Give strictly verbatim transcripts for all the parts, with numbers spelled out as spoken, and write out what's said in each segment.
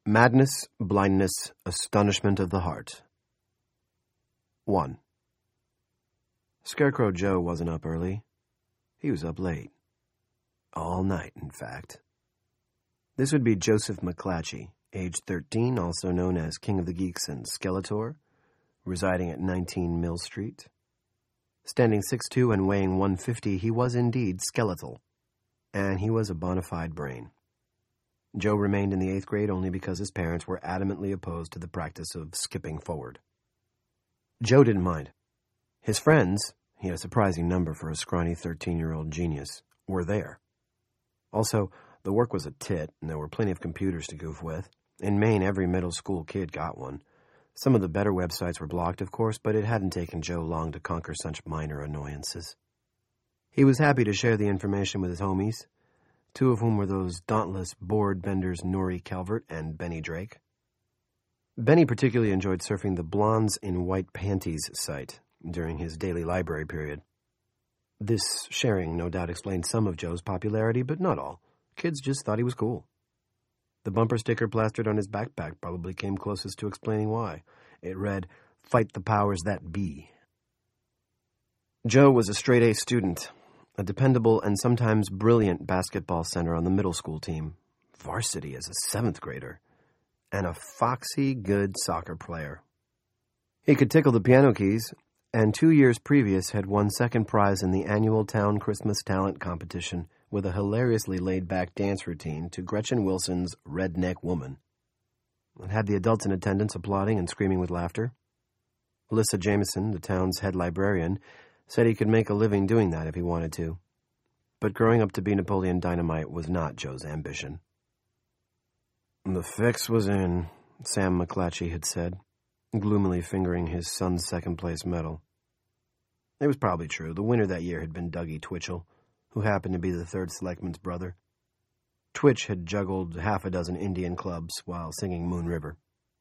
Madness, blindness, astonishment of the heart. one. Scarecrow Joe wasn't up early. He was up late. All night, in fact. This would be Joseph McClatchy, age thirteen, also known as King of the Geeks and Skeletor, residing at nineteen Mill Street. Standing six foot two and weighing one hundred fifty, he was indeed skeletal, and he was a bona fide brain. Joe remained in the eighth grade only because his parents were adamantly opposed to the practice of skipping forward. Joe didn't mind. His friends, he had a surprising number for a scrawny thirteen-year-old genius, were there. Also, the work was a tit, and there were plenty of computers to goof with. In Maine, every middle school kid got one. Some of the better websites were blocked, of course, but it hadn't taken Joe long to conquer such minor annoyances. He was happy to share the information with his homies, two of whom were those dauntless board benders Norrie Calvert and Benny Drake. Benny particularly enjoyed surfing the Blondes in White Panties site during his daily library period. This sharing no doubt explained some of Joe's popularity, but not all. Kids just thought he was cool. The bumper sticker plastered on his backpack probably came closest to explaining why. It read, "Fight the powers that be." Joe was a straight-A student, a dependable and sometimes brilliant basketball center on the middle school team, varsity as a seventh grader, and a foxy good soccer player. He could tickle the piano keys, and two years previous had won second prize in the annual town Christmas talent competition with a hilariously laid-back dance routine to Gretchen Wilson's Redneck Woman. It had the adults in attendance applauding and screaming with laughter. Alyssa Jameson, the town's head librarian, said he could make a living doing that if he wanted to. But growing up to be Napoleon Dynamite was not Joe's ambition. "The fix was in," Sam McClatchy had said, gloomily fingering his son's second-place medal. It was probably true. The winner that year had been Dougie Twitchell, who happened to be the third selectman's brother. Twitch had juggled half a dozen Indian clubs while singing Moon River.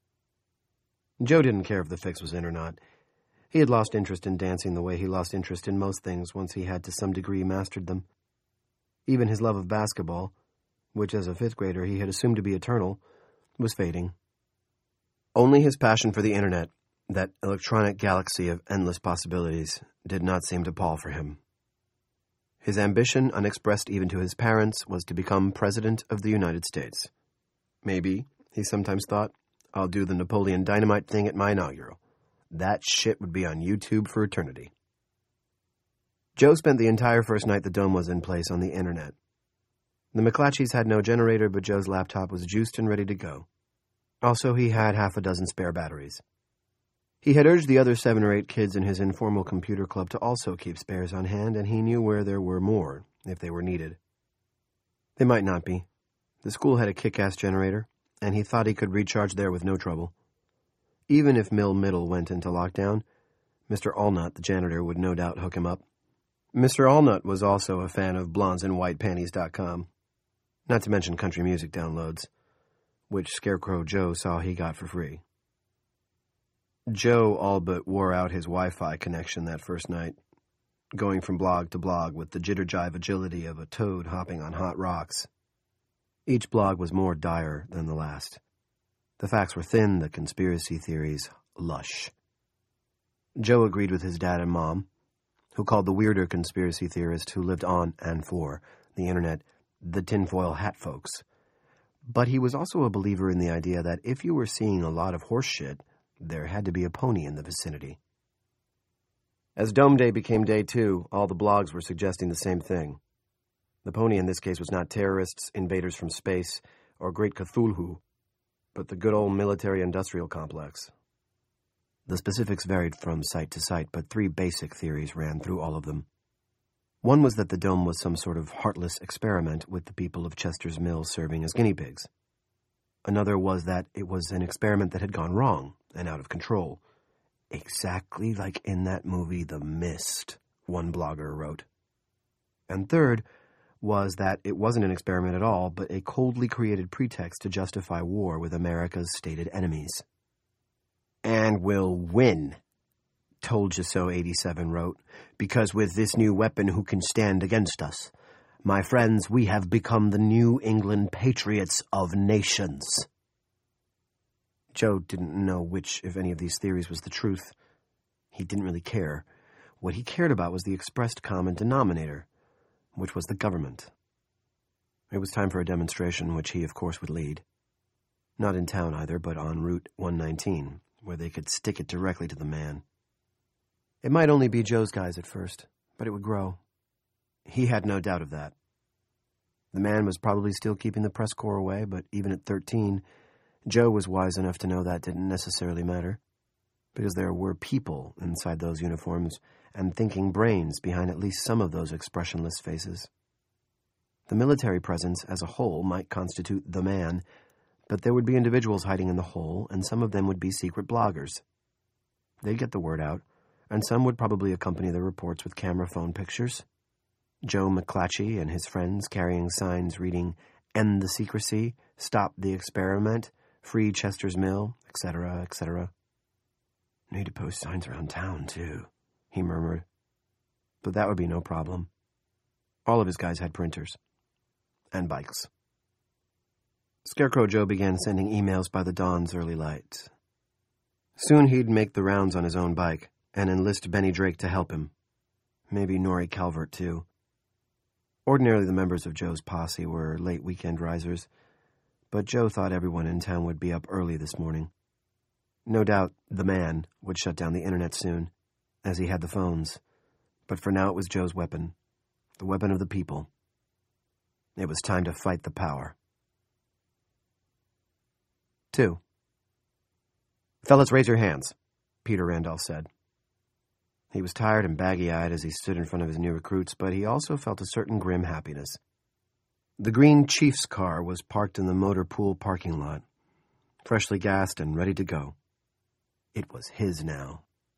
Joe didn't care if the fix was in or not. He had lost interest in dancing the way he lost interest in most things once he had to some degree mastered them. Even his love of basketball, which as a fifth grader he had assumed to be eternal, was fading. Only his passion for the internet, that electronic galaxy of endless possibilities, did not seem to pall for him. His ambition, unexpressed even to his parents, was to become President of the United States. Maybe, he sometimes thought, I'll do the Napoleon Dynamite thing at my inaugural. That shit would be on YouTube for eternity. Joe spent the entire first night the dome was in place on the internet. The McClatchys had no generator, but Joe's laptop was juiced and ready to go. Also, he had half a dozen spare batteries. He had urged the other seven or eight kids in his informal computer club to also keep spares on hand, and he knew where there were more, if they were needed. They might not be. The school had a kick-ass generator, and he thought he could recharge there with no trouble. Even if Mill Middle went into lockdown, Mister Allnut, the janitor, would no doubt hook him up. Mister Allnut was also a fan of blondes in white panties dot com, not to mention country music downloads, which Scarecrow Joe saw he got for free. Joe all but wore out his Wi-Fi connection that first night, going from blog to blog with the jitter-jive agility of a toad hopping on hot rocks. Each blog was more dire than the last. The facts were thin, the conspiracy theories lush. Joe agreed with his dad and mom, who called the weirder conspiracy theorist who lived on and for the internet the tinfoil hat folks. But he was also a believer in the idea that if you were seeing a lot of horse shit, there had to be a pony in the vicinity. As Dome Day became day two, all the blogs were suggesting the same thing. The pony in this case was not terrorists, invaders from space, or Great Cthulhu, but the good old military-industrial complex. The specifics varied from site to site, but three basic theories ran through all of them. One was that the dome was some sort of heartless experiment with the people of Chester's Mill serving as guinea pigs. Another was that it was an experiment that had gone wrong and out of control. Exactly like in that movie The Mist, one blogger wrote. And third was that it wasn't an experiment at all, but a coldly created pretext to justify war with America's stated enemies. "And we'll win," Told You So eighty-seven wrote, "because with this new weapon who can stand against us? My friends, we have become the New England Patriots of nations." Joe didn't know which, if any, of these theories was the truth. He didn't really care. What he cared about was the expressed common denominator, which was the government. It was time for a demonstration, which he, of course, would lead. Not in town either, but on Route one nineteen, where they could stick it directly to the man. It might only be Joe's guys at first, but it would grow. He had no doubt of that. The man was probably still keeping the press corps away, but even at thirteen, Joe was wise enough to know that didn't necessarily matter, because there were people inside those uniforms and thinking brains behind at least some of those expressionless faces. The military presence as a whole might constitute the man, but there would be individuals hiding in the hole, and some of them would be secret bloggers. They'd get the word out, and some would probably accompany their reports with camera phone pictures. Joe McClatchy and his friends carrying signs reading, "End the secrecy," "Stop the experiment," "Free Chester's Mill," et cetera, et cetera. "Need to post signs around town, too," he murmured. But that would be no problem. All of his guys had printers. And bikes. Scarecrow Joe began sending emails by the dawn's early light. Soon he'd make the rounds on his own bike and enlist Benny Drake to help him. Maybe Norrie Calvert, too. Ordinarily, the members of Joe's posse were late weekend risers, but Joe thought everyone in town would be up early this morning. No doubt the man would shut down the internet soon, as he had the phones, but for now it was Joe's weapon, the weapon of the people. It was time to fight the power. Two. "Fellas, raise your hands," Peter Randolph said. He was tired and baggy-eyed as he stood in front of his new recruits, but he also felt a certain grim happiness. The green Chief's car was parked in the motor pool parking lot, freshly gassed and ready to go. It was his now.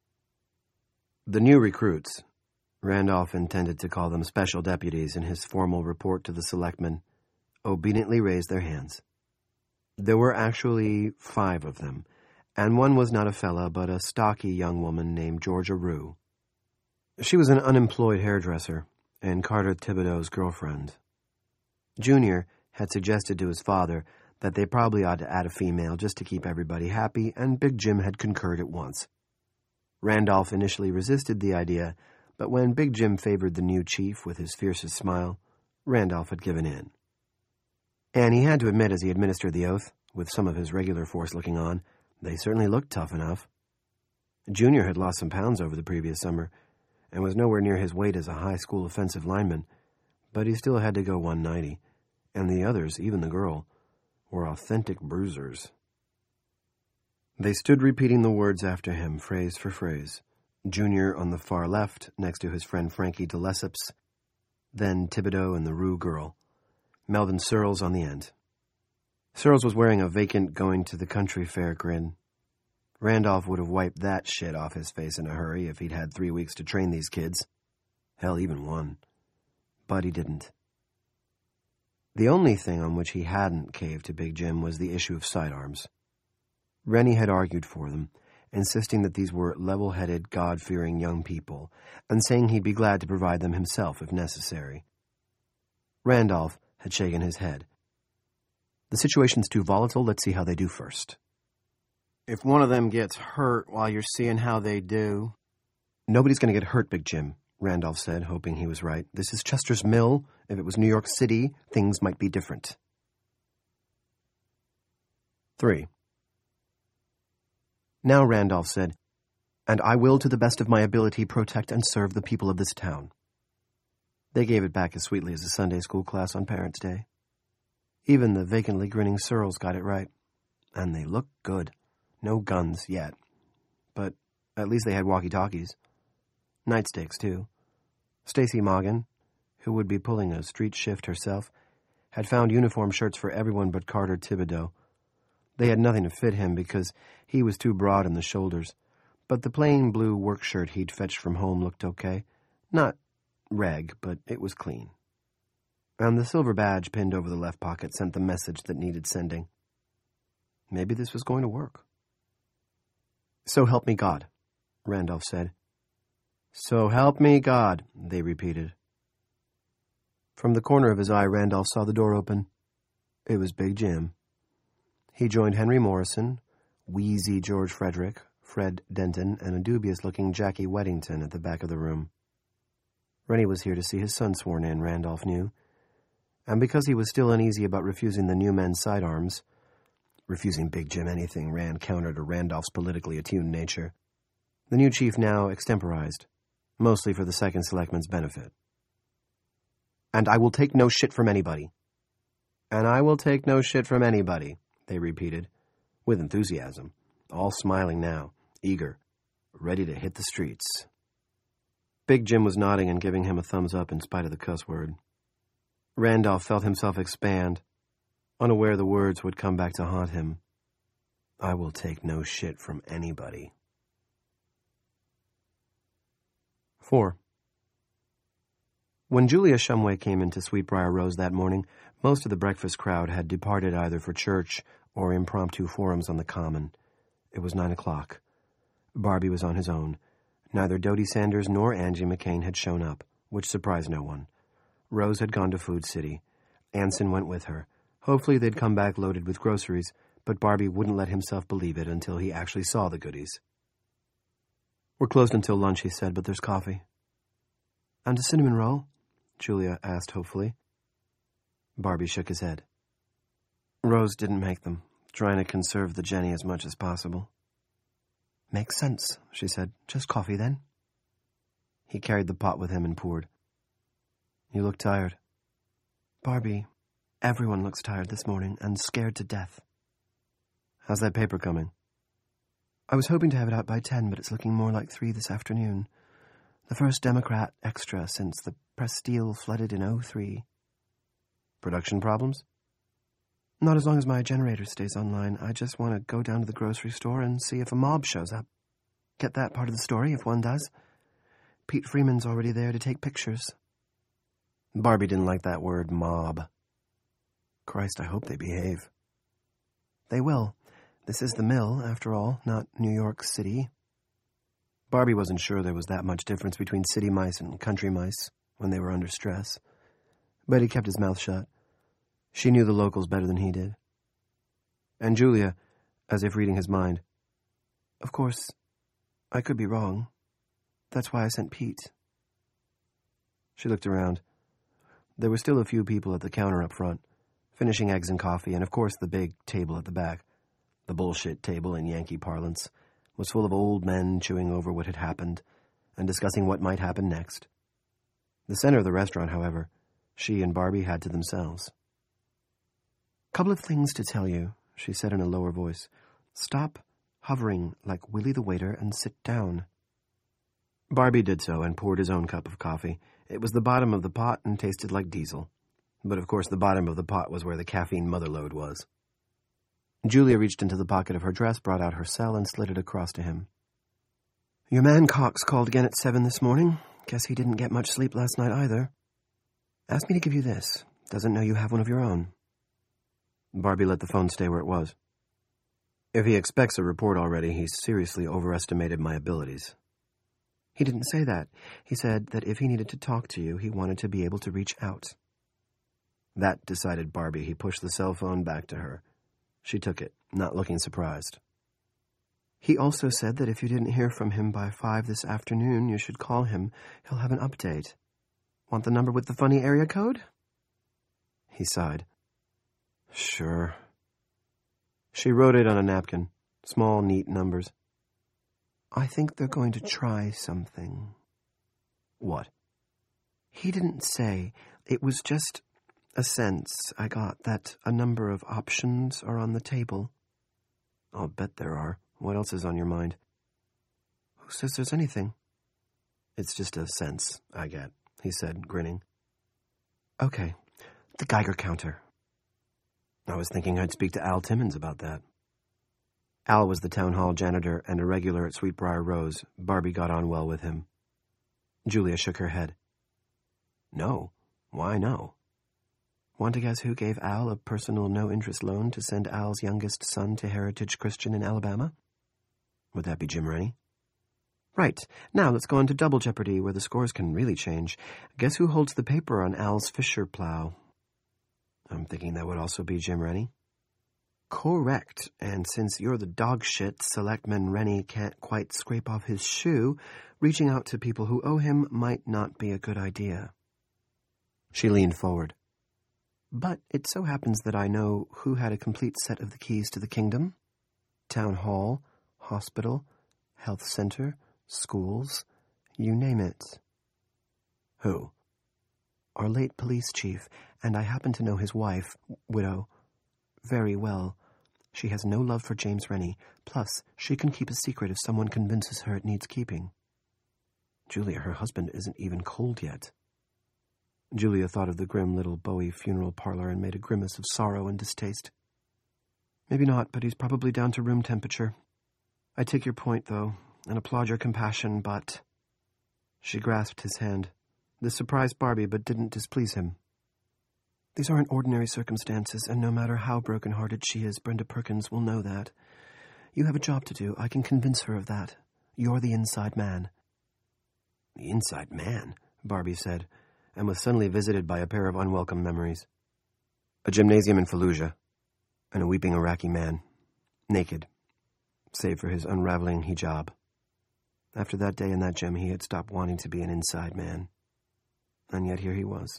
The new recruits, Randolph intended to call them special deputies in his formal report to the selectmen, obediently raised their hands. There were actually five of them, and one was not a fella, but a stocky young woman named Georgia Rue. She was an unemployed hairdresser and Carter Thibodeau's girlfriend. Junior had suggested to his father that they probably ought to add a female just to keep everybody happy, and Big Jim had concurred at once. Randolph initially resisted the idea, but when Big Jim favored the new chief with his fiercest smile, Randolph had given in. And he had to admit, as he administered the oath, with some of his regular force looking on, they certainly looked tough enough. Junior had lost some pounds over the previous summer, and was nowhere near his weight as a high school offensive lineman, but he still had to go one ninety, and the others, even the girl, were authentic bruisers. They stood repeating the words after him, phrase for phrase. Junior on the far left, next to his friend Frankie de Lesseps, then Thibodeau and the Rue girl, Melvin Searles on the end. Searles was wearing a vacant going-to-the-country fair grin. Randolph would have wiped that shit off his face in a hurry if he'd had three weeks to train these kids. Hell, even one. But he didn't. The only thing on which he hadn't caved to Big Jim was the issue of sidearms. Rennie had argued for them, insisting that these were level-headed, God-fearing young people, and saying he'd be glad to provide them himself if necessary. Randolph had shaken his head. The situation's too volatile, let's see how they do first. If one of them gets hurt while you're seeing how they do... Nobody's going to get hurt, Big Jim, Randolph said, hoping he was right. This is Chester's Mill. If it was New York City, things might be different. Three. Now, Randolph said, and I will, to the best of my ability, protect and serve the people of this town. They gave it back as sweetly as a Sunday school class on Parents' Day. Even the vacantly grinning Searles got it right. And they looked good. No guns yet. But at least they had walkie-talkies. Nightsticks, too. Stacy Moggan, who would be pulling a street shift herself, had found uniform shirts for everyone but Carter Thibodeau. They had nothing to fit him because he was too broad in the shoulders, but the plain blue work shirt he'd fetched from home looked okay. Not reg, but it was clean. And the silver badge pinned over the left pocket sent the message that needed sending. Maybe this was going to work. So help me God, Randolph said. So help me God, they repeated. From the corner of his eye, Randolph saw the door open. It was Big Jim. He joined Henry Morrison, wheezy George Frederick, Fred Denton, and a dubious-looking Jackie Weddington at the back of the room. Rennie was here to see his son sworn in, Randolph knew. And because he was still uneasy about refusing the new men's sidearms, refusing Big Jim anything ran counter to Randolph's politically attuned nature, the new chief now extemporized, mostly for the second selectman's benefit. "And I will take no shit from anybody." "And I will take no shit from anybody," they repeated, with enthusiasm, all smiling now, eager, ready to hit the streets. Big Jim was nodding and giving him a thumbs up in spite of the cuss word. Randolph felt himself expand, unaware the words would come back to haunt him. "I will take no shit from anybody." Four. When Julia Shumway came into Sweetbriar Rose that morning, most of the breakfast crowd had departed either for church or impromptu forums on the common. It was nine o'clock. Barbie was on his own. Neither Dodie Sanders nor Angie McCain had shown up, which surprised no one. Rose had gone to Food City. Anson went with her. Hopefully they'd come back loaded with groceries, but Barbie wouldn't let himself believe it until he actually saw the goodies. "We're closed until lunch," he said, "but there's coffee." "And a cinnamon roll?" Julia asked hopefully. Barbie shook his head. "Rose didn't make them, trying to conserve the Jenny as much as possible." "Makes sense," she said. "Just coffee, then?" He carried the pot with him and poured. "You look tired." "Barbie, everyone looks tired this morning and scared to death." "How's that paper coming?" "I was hoping to have it out by ten, but it's looking more like three this afternoon. The first Democrat extra since the Press-Steel flooded in oh three. "Production problems?" "Not as long as my generator stays online. I just want to go down to the grocery store and see if a mob shows up. Get that part of the story, if one does. Pete Freeman's already there to take pictures." Barbie didn't like that word, mob. Christ, I hope they behave. "They will. This is the mill, after all, not New York City." Barbie wasn't sure there was that much difference between city mice and country mice when they were under stress. But he kept his mouth shut. She knew the locals better than he did. And Julia, as if reading his mind, "Of course, I could be wrong. That's why I sent Pete." She looked around. There were still a few people at the counter up front, finishing eggs and coffee, and of course the big table at the back, the bullshit table in Yankee parlance, was full of old men chewing over what had happened and discussing what might happen next. The center of the restaurant, however, she and Barbie had to themselves. "Couple of things to tell you," she said in a lower voice. "Stop hovering like Willie the waiter and sit down." Barbie did so and poured his own cup of coffee. It was the bottom of the pot and tasted like diesel. But of course the bottom of the pot was where the caffeine motherlode was. Julia reached into the pocket of her dress, brought out her cell, and slid it across to him. "Your man Cox called again at seven this morning. Guess he didn't get much sleep last night either. Asked me to give you this. Doesn't know you have one of your own." Barbie let the phone stay where it was. "If he expects a report already, he's seriously overestimated my abilities." "He didn't say that. He said that if he needed to talk to you, he wanted to be able to reach out." That decided Barbie. He pushed the cell phone back to her. She took it, not looking surprised. "He also said that if you didn't hear from him by five this afternoon, you should call him. He'll have an update. Want the number with the funny area code?" He sighed. "Sure." She wrote it on a napkin, small, neat numbers. "I think they're going to try something." "What?" "He didn't say. It was just a sense I got that a number of options are on the table." "I'll bet there are. What else is on your mind?" "Who says there's anything?" "It's just a sense I get," he said, grinning. "Okay, the Geiger counter." "I was thinking I'd speak to Al Timmons about that." Al was the town hall janitor and a regular at Sweetbriar Rose. Barbie got on well with him. Julia shook her head. "No. Why no?" "Want to guess who gave Al a personal no-interest loan to send Al's youngest son to Heritage Christian in Alabama?" "Would that be Jim Rennie?" "Right. Now let's go on to Double Jeopardy, where the scores can really change. Guess who holds the paper on Al's Fisher plow?" "I'm thinking that would also be Jim Rennie." Correct, and since you're the dog shit Selectman Rennie can't quite scrape off his shoe, reaching out to people who owe him might not be a good idea. She leaned forward. But it so happens that I know who had a complete set of the keys to the kingdom. Town hall, hospital, health center, schools, you name it. Who? Our late police chief, and I happen to know his wife, widow, very well. She has no love for James Rennie, plus she can keep a secret if someone convinces her it needs keeping. Julia, her husband isn't even cold yet. Julia thought of the grim little Bowie funeral parlor and made a grimace of sorrow and distaste. Maybe not, but he's probably down to room temperature. I take your point, though, and applaud your compassion, but... She grasped his hand. This surprised Barbie, but didn't displease him. These aren't ordinary circumstances, and no matter how broken-hearted she is, Brenda Perkins will know that. You have a job to do. I can convince her of that. You're the inside man. The inside man, Barbie said, and was suddenly visited by a pair of unwelcome memories. A gymnasium in Fallujah, and a weeping Iraqi man, naked, save for his unraveling hijab. After that day in that gym, he had stopped wanting to be an inside man. And yet here he was.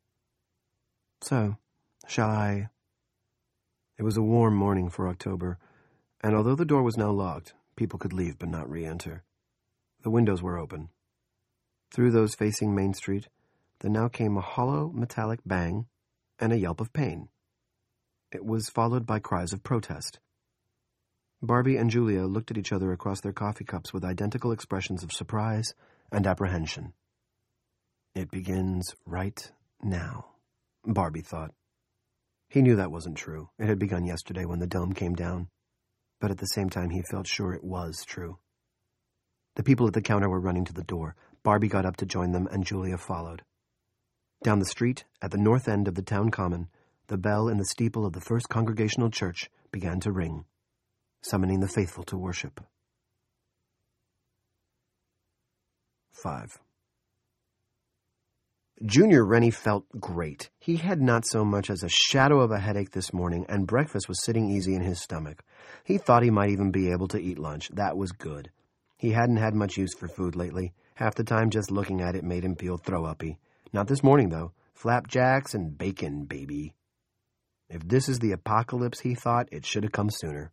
So, shall I... It was a warm morning for October, and although the door was now locked, people could leave but not re-enter. The windows were open. Through those facing Main Street, there now came a hollow, metallic bang and a yelp of pain. It was followed by cries of protest. Barbie and Julia looked at each other across their coffee cups with identical expressions of surprise and apprehension. It begins right now, Barbie thought. He knew that wasn't true. It had begun yesterday when the dome came down. But at the same time, he felt sure it was true. The people at the counter were running to the door. Barbie got up to join them, and Julia followed. Down the street, at the north end of the town common, the bell in the steeple of the First Congregational Church began to ring, summoning the faithful to worship. Five. Junior Rennie felt great. He had not so much as a shadow of a headache this morning, and breakfast was sitting easy in his stomach. He thought he might even be able to eat lunch. That was good. He hadn't had much use for food lately. Half the time just looking at it made him feel throw-uppy. Not this morning, though. Flapjacks and bacon, baby. If this is the apocalypse, he thought, it should have come sooner.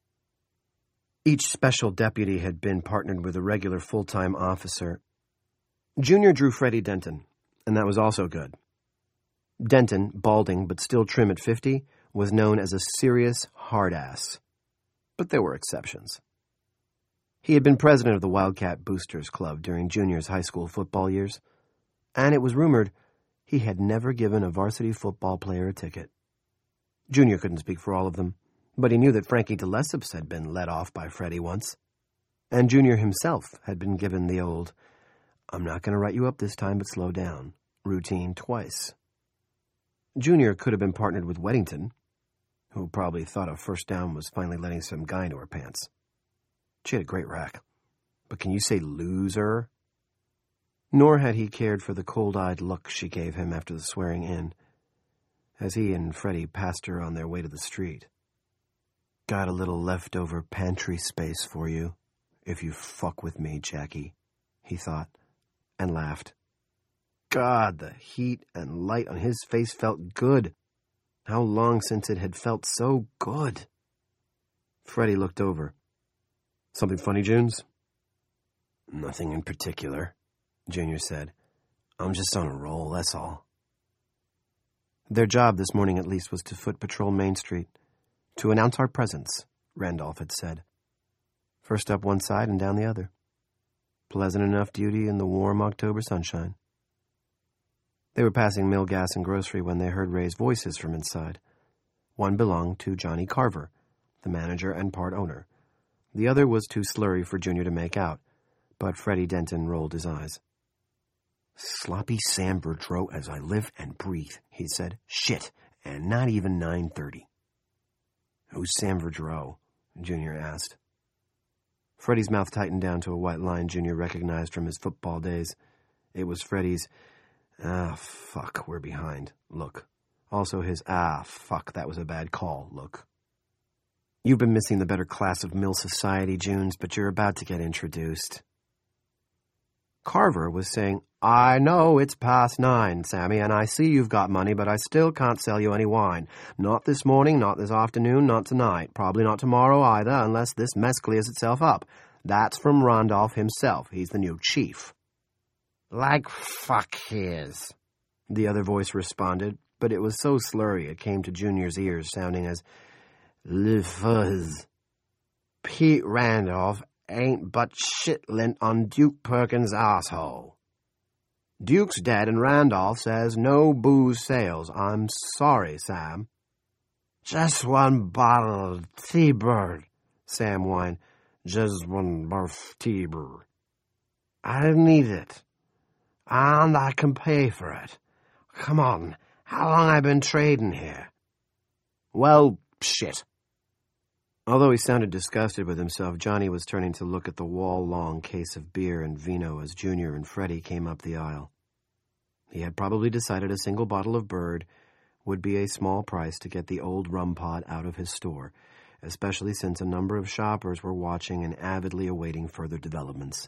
Each special deputy had been partnered with a regular full-time officer. Junior drew Freddie Denton, and that was also good. Denton, balding but still trim at fifty, was known as a serious hard-ass. But there were exceptions. He had been president of the Wildcat Boosters Club during Junior's high school football years, and it was rumored he had never given a varsity football player a ticket. Junior couldn't speak for all of them, but he knew that Frankie DeLesseps had been let off by Freddie once, and Junior himself had been given the old, "I'm not going to write you up this time, but slow down," routine twice. Junior could have been partnered with Weddington, who probably thought a first down was finally letting some guy into her pants. She had a great rack, but can you say loser? Nor had he cared for the cold-eyed look she gave him after the swearing in, as he and Freddie passed her on their way to the street. "Got a little leftover pantry space for you, if you fuck with me, Jackie," he thought, and laughed. God, the heat and light on his face felt good. How long since it had felt so good? Freddie looked over. "Something funny, Junes?" "Nothing in particular," Junior said. "I'm just on a roll, that's all." Their job this morning at least was to foot patrol Main Street. "To announce our presence," Randolph had said. First up one side and down the other. Pleasant enough duty in the warm October sunshine. They were passing Mill Gas and Grocery when they heard Ray's voices from inside. One belonged to Johnny Carver, the manager and part owner. The other was too slurry for Junior to make out, but Freddie Denton rolled his eyes. "Sloppy Sam Boudreau as I live and breathe," he said. "Shit, and not even nine thirty. "Who's Sam Boudreau?" Junior asked. Freddie's mouth tightened down to a white line Junior recognized from his football days. It was Freddie's, "Ah, fuck, we're behind," look. Also his, "Ah, fuck, that was a bad call," look. You've been missing the better class of Mill Society, Junes, but you're about to get introduced. Carver was saying, I know it's past nine, Sammy, and I see you've got money, but I still can't sell you any wine. Not this morning, not this afternoon, not tonight. Probably not tomorrow either, unless this mess clears itself up. That's from Randolph himself. He's the new chief. Like fuck he is, the other voice responded, but it was so slurry it came to Junior's ears, sounding as Le Fuzz. Pete Randolph ain't but shit-lint on Duke Perkins' asshole. Duke's dead and Randolph says no booze sales. I'm sorry, Sam. Just one bottle of T-Bird, Sam whined. Just one barf T-Bird. I didn't need it. And I can pay for it. Come on, how long I been trading here? Well, shit. Although he sounded disgusted with himself, Johnny was turning to look at the wall-long case of beer and vino as Junior and Freddie came up the aisle. He had probably decided a single bottle of Bird would be a small price to get the old rum pot out of his store, especially since a number of shoppers were watching and avidly awaiting further developments.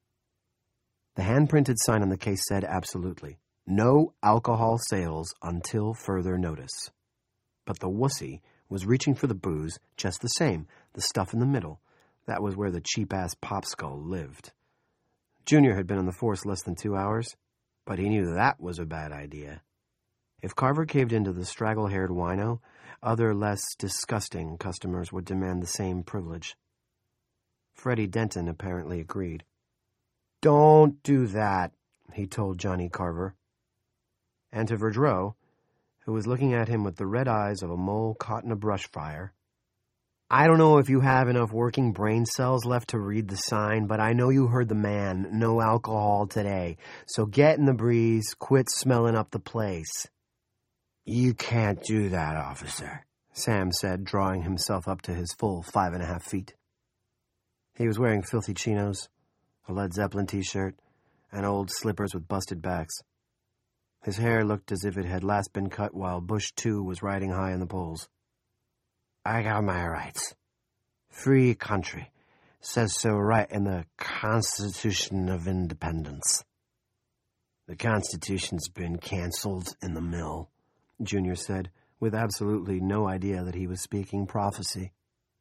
The hand-printed sign on the case said absolutely, no alcohol sales until further notice. But the wussy was reaching for the booze just the same, the stuff in the middle. That was where the cheap-ass Popskull lived. Junior had been on the force less than two hours, but he knew that was a bad idea. If Carver caved into the straggle-haired wino, other less disgusting customers would demand the same privilege. Freddie Denton apparently agreed. Don't do that, he told Johnny Carver. And to Verdreau, who was looking at him with the red eyes of a mole caught in a brush fire, I don't know if you have enough working brain cells left to read the sign, but I know you heard the man, no alcohol today. So get in the breeze, quit smelling up the place. You can't do that, officer, Sam said, drawing himself up to his full five and a half feet. He was wearing filthy chinos, a Led Zeppelin t-shirt, and old slippers with busted backs. His hair looked as if it had last been cut while Bush two was riding high in the polls. I got my rights. Free country. Says so right in the Constitution of Independence. The Constitution's been canceled in the mill, Junior said, with absolutely no idea that he was speaking prophecy.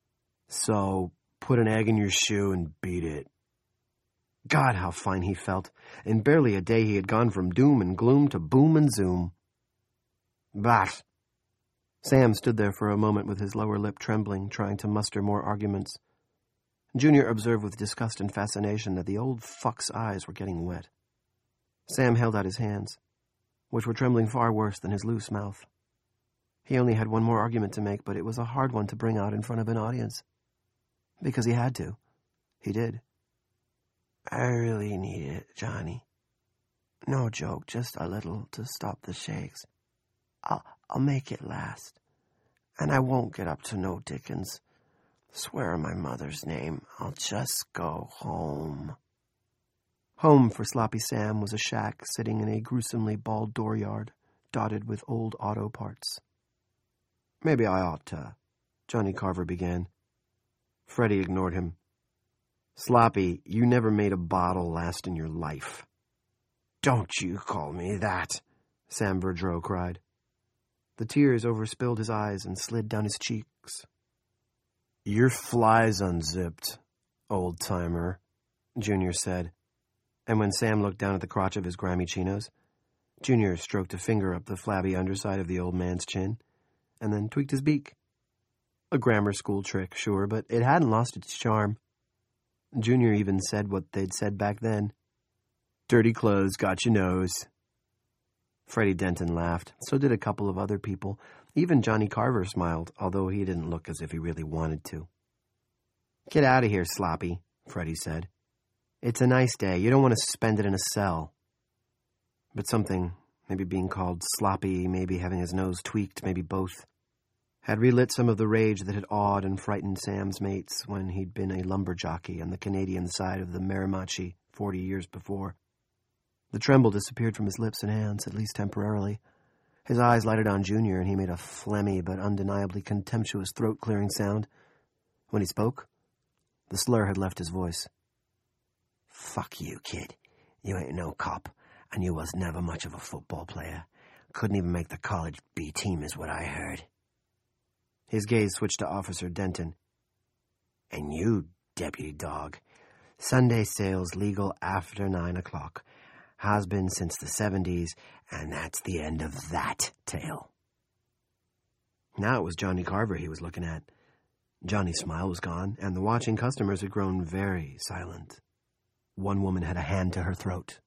So, put an egg in your shoe and beat it. God, how fine he felt. In barely a day he had gone from doom and gloom to boom and zoom. But Sam stood there for a moment with his lower lip trembling, trying to muster more arguments. Junior observed with disgust and fascination that the old fuck's eyes were getting wet. Sam held out his hands, which were trembling far worse than his loose mouth. He only had one more argument to make, but it was a hard one to bring out in front of an audience. Because he had to. He did. I really need it, Johnny. No joke, just a little to stop the shakes. I'll, I'll make it last. And I won't get up to no Dickens. Swear on my mother's name, I'll just go home. Home for Sloppy Sam was a shack sitting in a gruesomely bald dooryard, dotted with old auto parts. Maybe I ought to, Johnny Carver began. Freddie ignored him. Sloppy, you never made a bottle last in your life. Don't you call me that, Sam Verdreau cried. The tears overspilled his eyes and slid down his cheeks. Your fly's unzipped, old-timer, Junior said. And when Sam looked down at the crotch of his grimy chinos, Junior stroked a finger up the flabby underside of the old man's chin, and then tweaked his beak. A grammar school trick, sure, but it hadn't lost its charm. Junior even said what they'd said back then. Dirty clothes got your nose. Freddie Denton laughed. So did a couple of other people. Even Johnny Carver smiled, although he didn't look as if he really wanted to. Get out of here, Sloppy, Freddie said. It's a nice day. You don't want to spend it in a cell. But something, maybe being called sloppy, maybe having his nose tweaked, maybe both, had relit some of the rage that had awed and frightened Sam's mates when he'd been a lumberjockey on the Canadian side of the Miramichi forty years before. The tremble disappeared from his lips and hands, at least temporarily. His eyes lighted on Junior, and he made a phlegmy but undeniably contemptuous throat-clearing sound. When he spoke, the slur had left his voice. "Fuck you, kid. You ain't no cop, and you was never much of a football player. Couldn't even make the college B team is what I heard." His gaze switched to Officer Denton. "And you, deputy dog, Sunday sales legal after nine o'clock. Has been since the seventies, and that's the end of that tale." Now it was Johnny Carver he was looking at. Johnny's smile was gone, and the watching customers had grown very silent. One woman had a hand to her throat.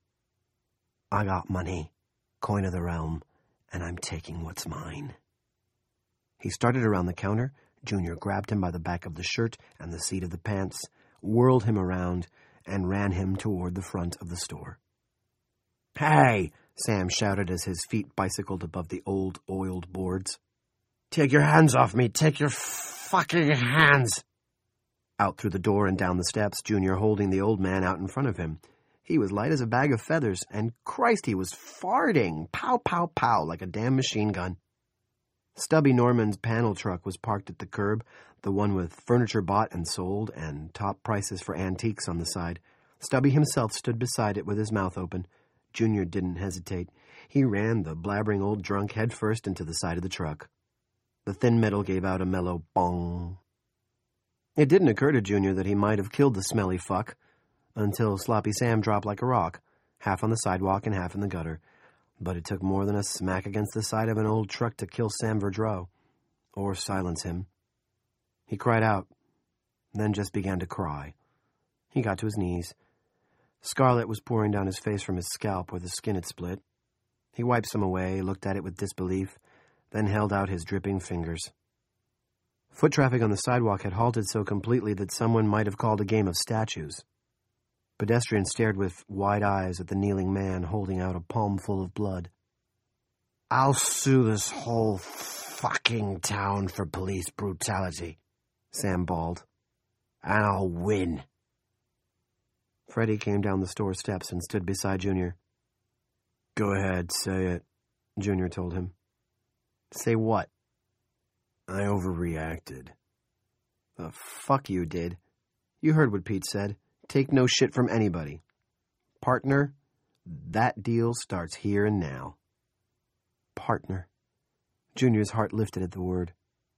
"I got money, coin of the realm, and I'm taking what's mine." He started around the counter. Junior grabbed him by the back of the shirt and the seat of the pants, whirled him around, and ran him toward the front of the store. "Hey!" Sam shouted as his feet bicycled above the old, oiled boards. "Take your hands off me! Take your fucking hands!" Out through the door and down the steps, Junior holding the old man out in front of him. He was light as a bag of feathers, and Christ, he was farting! Pow, pow, pow, like a damn machine gun. Stubby Norman's panel truck was parked at the curb, the one with furniture bought and sold and top prices for antiques on the side. Stubby himself stood beside it with his mouth open. Junior didn't hesitate. He ran the blabbering old drunk headfirst into the side of the truck. The thin metal gave out a mellow bong. It didn't occur to Junior that he might have killed the smelly fuck, until Sloppy Sam dropped like a rock, half on the sidewalk and half in the gutter. But it took more than a smack against the side of an old truck to kill Sam Verdreau, or silence him. He cried out, then just began to cry. He got to his knees. Scarlet was pouring down his face from his scalp where the skin had split. He wiped some away, looked at it with disbelief, then held out his dripping fingers. Foot traffic on the sidewalk had halted so completely that someone might have called a game of statues. Pedestrians stared with wide eyes at the kneeling man holding out a palm full of blood. "I'll sue this whole fucking town for police brutality," Sam bawled. "And I'll win." Freddie came down the store steps and stood beside Junior. "Go ahead, say it," Junior told him. "Say what?" "I overreacted." "The fuck you did. You heard what Pete said. Take no shit from anybody. Partner, that deal starts here and now." Partner. Junior's heart lifted at the word.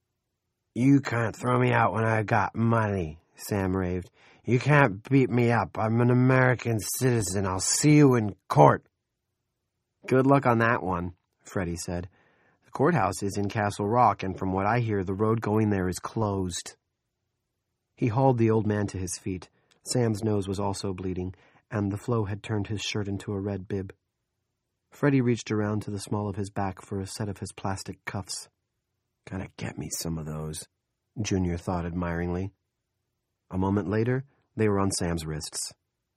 "You can't throw me out when I got money," Sam raved. "You can't beat me up. I'm an American citizen. I'll see you in court." "Good luck on that one," Freddie said. "The courthouse is in Castle Rock, and from what I hear, the road going there is closed." He hauled the old man to his feet. Sam's nose was also bleeding, and the flow had turned his shirt into a red bib. Freddie reached around to the small of his back for a set of his plastic cuffs. "Gotta get me some of those," Junior thought admiringly. A moment later, they were on Sam's wrists.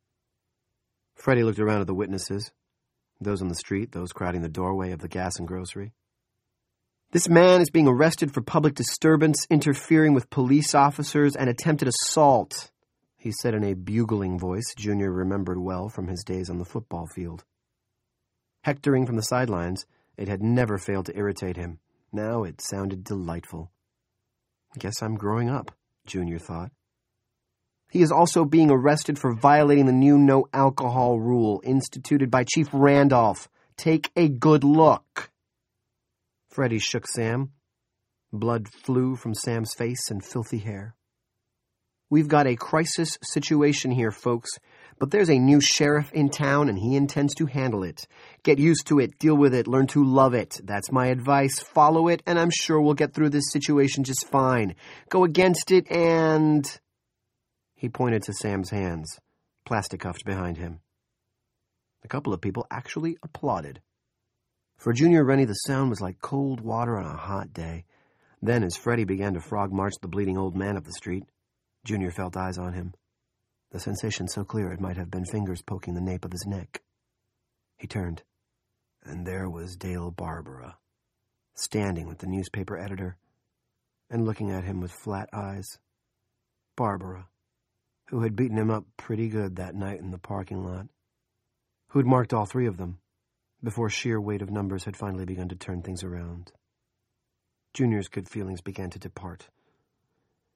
Freddie looked around at the witnesses, those on the street, those crowding the doorway of the gas and grocery. "This man is being arrested for public disturbance, interfering with police officers, and attempted assault," he said in a bugling voice Junior remembered well from his days on the football field. Hectoring from the sidelines, it had never failed to irritate him. Now it sounded delightful. "Guess I'm growing up," Junior thought. "He is also being arrested for violating the new no-alcohol rule instituted by Chief Randolph. Take a good look." Freddie shook Sam. Blood flew from Sam's face and filthy hair. "We've got a crisis situation here, folks, but there's a new sheriff in town and he intends to handle it. Get used to it, deal with it, learn to love it. That's my advice. Follow it, and I'm sure we'll get through this situation just fine. Go against it and..." He pointed to Sam's hands, plastic cuffed behind him. A couple of people actually applauded. For Junior Rennie, the sound was like cold water on a hot day. Then, as Freddie began to frog march the bleeding old man up the street, Junior felt eyes on him. The sensation so clear it might have been fingers poking the nape of his neck. He turned, and there was Dale Barbara, standing with the newspaper editor, and looking at him with flat eyes. Barbara, who had beaten him up pretty good that night in the parking lot, who'd marked all three of them, before sheer weight of numbers had finally begun to turn things around. Junior's good feelings began to depart.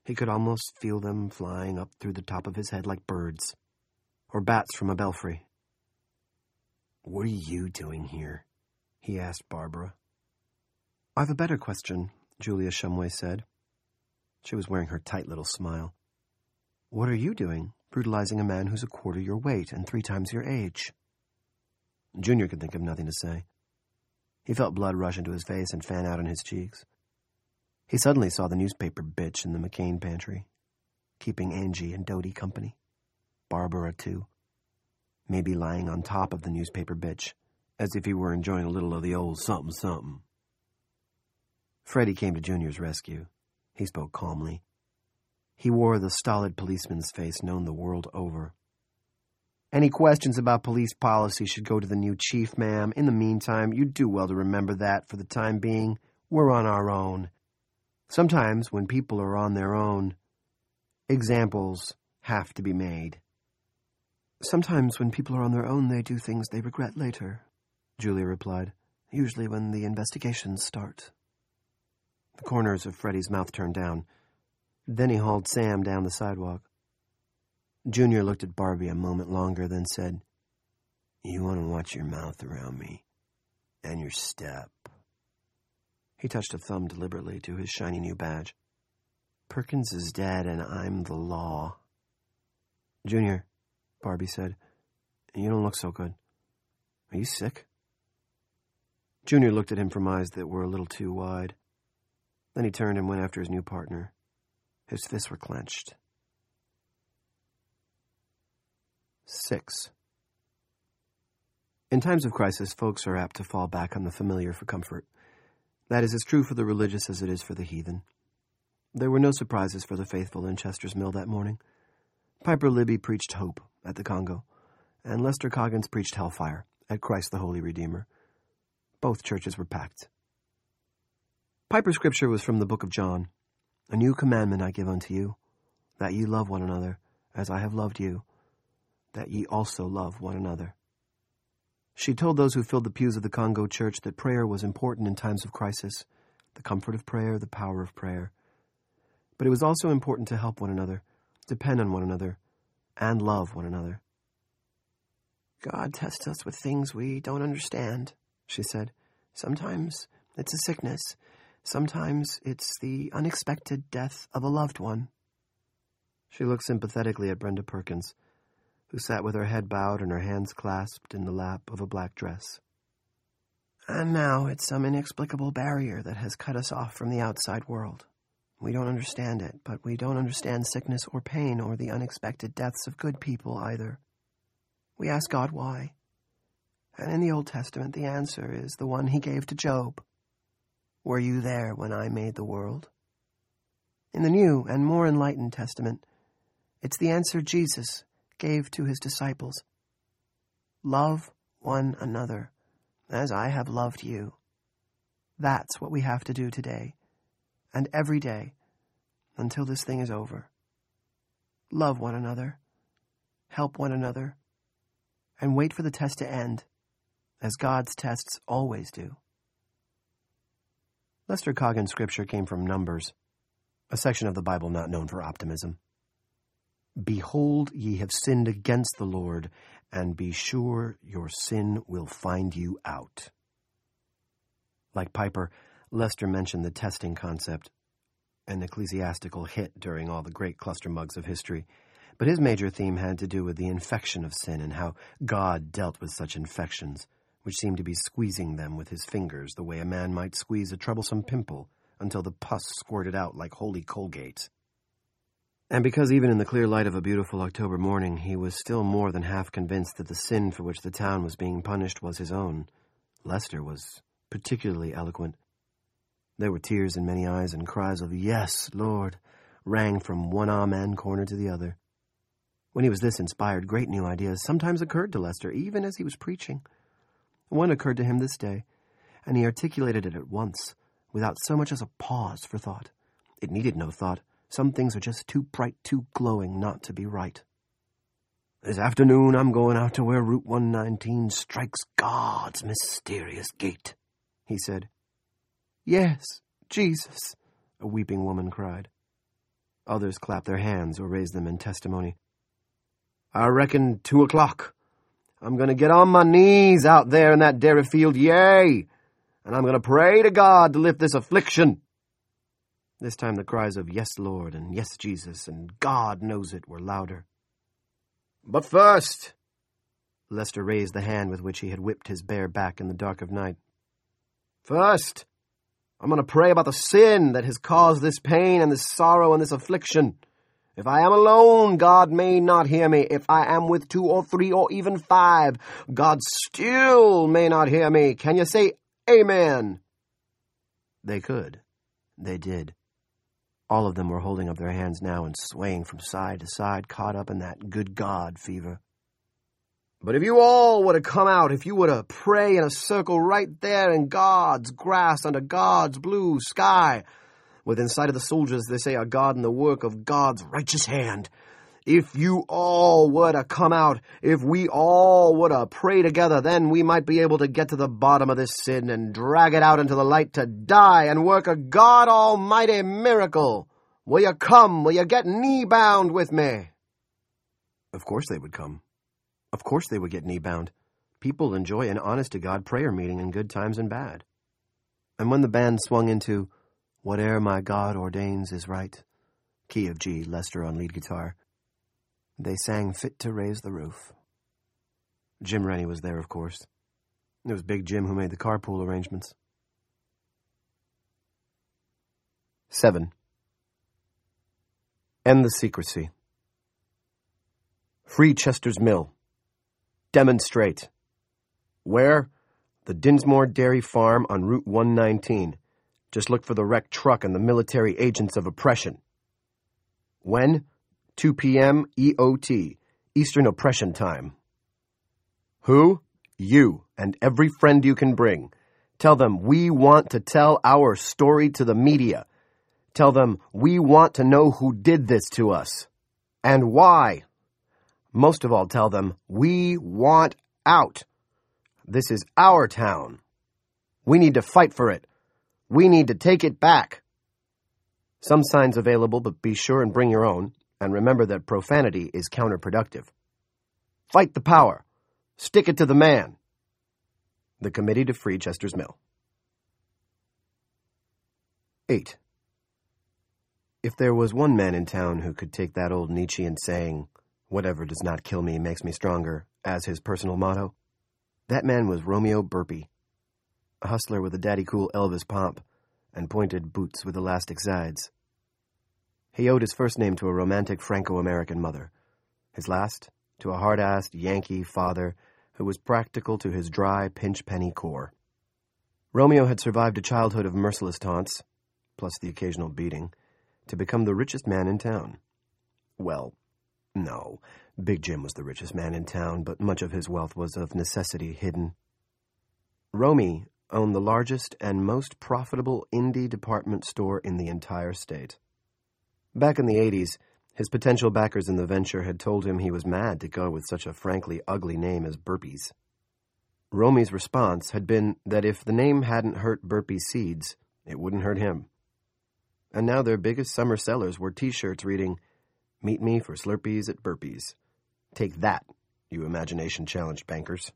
He could almost feel them flying up through the top of his head like birds, or bats from a belfry. "What are you doing here?" he asked Barbara. "I've a better question," Julia Shumway said. She was wearing her tight little smile. "What are you doing, brutalizing a man who's a quarter your weight and three times your age?" Junior could think of nothing to say. He felt blood rush into his face and fan out on his cheeks. He suddenly saw the newspaper bitch in the McCain pantry, keeping Angie and Dodie company. Barbara, too. Maybe lying on top of the newspaper bitch, as if he were enjoying a little of the old something-something. Freddie came to Junior's rescue. He spoke calmly. He wore the stolid policeman's face known the world over. "Any questions about police policy should go to the new chief, ma'am. In the meantime, you'd do well to remember that, for the time being, we're on our own. Sometimes, when people are on their own, examples have to be made." "Sometimes when people are on their own, they do things they regret later," Julia replied. "Usually when the investigations start." The corners of Freddie's mouth turned down. Then he hauled Sam down the sidewalk. Junior looked at Barbie a moment longer, then said, "You want to watch your mouth around me, and your step." He touched a thumb deliberately to his shiny new badge. "Perkins is dead, and I'm the law." "Junior," Barbie said, "you don't look so good. Are you sick?" Junior looked at him from eyes that were a little too wide. Then he turned and went after his new partner. His fists were clenched. Six. In times of crisis, folks are apt to fall back on the familiar for comfort. That is as true for the religious as it is for the heathen. There were no surprises for the faithful in Chester's Mill that morning. Piper Libby preached hope at the Congo, and Lester Coggins preached hellfire at Christ the Holy Redeemer. Both churches were packed. Piper's scripture was from the book of John. "A new commandment I give unto you, that ye love one another, as I have loved you, that ye also love one another." She told those who filled the pews of the Congo church that prayer was important in times of crisis, the comfort of prayer, the power of prayer. But it was also important to help one another, depend on one another, and love one another. "God tests us with things we don't understand," she said. "Sometimes it's a sickness. Sometimes it's the unexpected death of a loved one." She looked sympathetically at Brenda Perkins, who sat with her head bowed and her hands clasped in the lap of a black dress. "And now it's some inexplicable barrier that has cut us off from the outside world. We don't understand it, but we don't understand sickness or pain or the unexpected deaths of good people either. We ask God why. And in the Old Testament, the answer is the one he gave to Job. Were you there when I made the world? In the New and more enlightened Testament, it's the answer Jesus gave to his disciples. Love one another as I have loved you. That's what we have to do today and every day until this thing is over. Love one another, help one another, and wait for the test to end, as God's tests always do." Lester Coggins' scripture came from Numbers, a section of the Bible not known for optimism. "Behold, ye have sinned against the Lord, and be sure your sin will find you out." Like Piper, Lester mentioned the testing concept, an ecclesiastical hit during all the great cluster mugs of history, but his major theme had to do with the infection of sin and how God dealt with such infections, which seemed to be squeezing them with his fingers the way a man might squeeze a troublesome pimple until the pus squirted out like holy Colgate. And because even in the clear light of a beautiful October morning, he was still more than half convinced that the sin for which the town was being punished was his own, Lester was particularly eloquent. There were tears in many eyes, and cries of, "Yes, Lord," rang from one amen corner to the other. When he was this inspired, great new ideas sometimes occurred to Lester, even as he was preaching. One occurred to him this day, and he articulated it at once, without so much as a pause for thought. It needed no thought. Some things are just too bright, too glowing not to be right. "This afternoon I'm going out to where Route one nineteen strikes God's mysterious gate," he said. "Yes, Jesus," a weeping woman cried. Others clapped their hands or raised them in testimony. "I reckon two o'clock. I'm going to get on my knees out there in that dairy field, yea, and I'm going to pray to God to lift this affliction." This time the cries of "Yes, Lord," and "Yes, Jesus," and "God knows it" were louder. "But first," Lester raised the hand with which he had whipped his bare back in the dark of night. "First, I'm going to pray about the sin that has caused this pain and this sorrow and this affliction. If I am alone, God may not hear me. If I am with two or three or even five, God still may not hear me. Can you say amen?" They could. They did. All of them were holding up their hands now and swaying from side to side, caught up in that good God fever. "But if you all were to come out, if you were to pray in a circle right there in God's grass under God's blue sky, within sight of the soldiers they say are God in the work of God's righteous hand, if you all were to come out, if we all were to pray together, then we might be able to get to the bottom of this sin and drag it out into the light to die and work a God Almighty miracle. Will you come? Will you get knee-bound with me?" Of course they would come. Of course they would get knee-bound. People enjoy an honest-to-God prayer meeting in good times and bad. And when the band swung into "Whate'er my God ordains is right," key of G, Lester on lead guitar, they sang "Fit to Raise the Roof." Jim Rennie was there, of course. It was Big Jim who made the carpool arrangements. Seven. End the secrecy. Free Chester's Mill. Demonstrate. Where? The Dinsmore Dairy Farm on Route one nineteen. Just look for the wrecked truck and the military agents of oppression. When? two p.m. E O T, Eastern Oppression Time. Who? You, and every friend you can bring. Tell them we want to tell our story to the media. Tell them we want to know who did this to us. And why. Most of all, tell them we want out. This is our town. We need to fight for it. We need to take it back. Some signs available, but be sure and bring your own, and remember that profanity is counterproductive. Fight the power. Stick it to the man. The Committee to Free Chester's Mill. Eight. If there was one man in town who could take that old Nietzschean saying, "Whatever does not kill me makes me stronger," as his personal motto, that man was Romeo Burpee, a hustler with a daddy-cool Elvis pomp and pointed boots with elastic sides. He owed his first name to a romantic Franco-American mother, his last to a hard-assed Yankee father who was practical to his dry pinch-penny core. Romeo had survived a childhood of merciless taunts, plus the occasional beating, to become the richest man in town. Well, no, Big Jim was the richest man in town, but much of his wealth was of necessity hidden. Romy owned the largest and most profitable indie department store in the entire state. Back in the eighties, his potential backers in the venture had told him he was mad to go with such a frankly ugly name as Burpee's. Romy's response had been that if the name hadn't hurt Burpee Seeds, it wouldn't hurt him. And now their biggest summer sellers were T-shirts reading, "Meet me for Slurpees at Burpee's. Take that, you imagination-challenged bankers."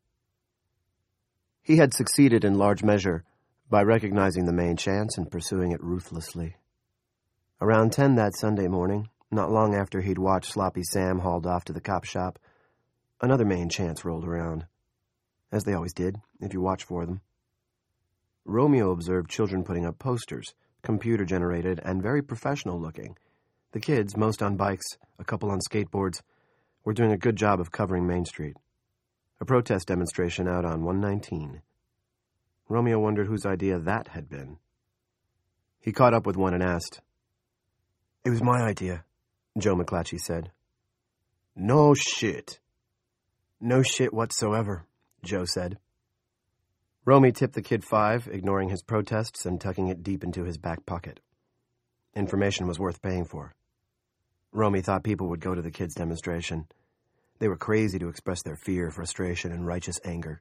He had succeeded in large measure by recognizing the main chance and pursuing it ruthlessly. Around ten that Sunday morning, not long after he'd watched Sloppy Sam hauled off to the cop shop, another main chance rolled around, as they always did, if you watch for them. Romeo observed children putting up posters, computer-generated and very professional-looking. The kids, most on bikes, a couple on skateboards, were doing a good job of covering Main Street. A protest demonstration out on one nineteen. Romeo wondered whose idea that had been. He caught up with one and asked. "It was my idea," Joe McClatchy said. "No shit." "No shit whatsoever," Joe said. Romy tipped the kid five, ignoring his protests and tucking it deep into his back pocket. Information was worth paying for. Romy thought people would go to the kids' demonstration. They were crazy to express their fear, frustration, and righteous anger.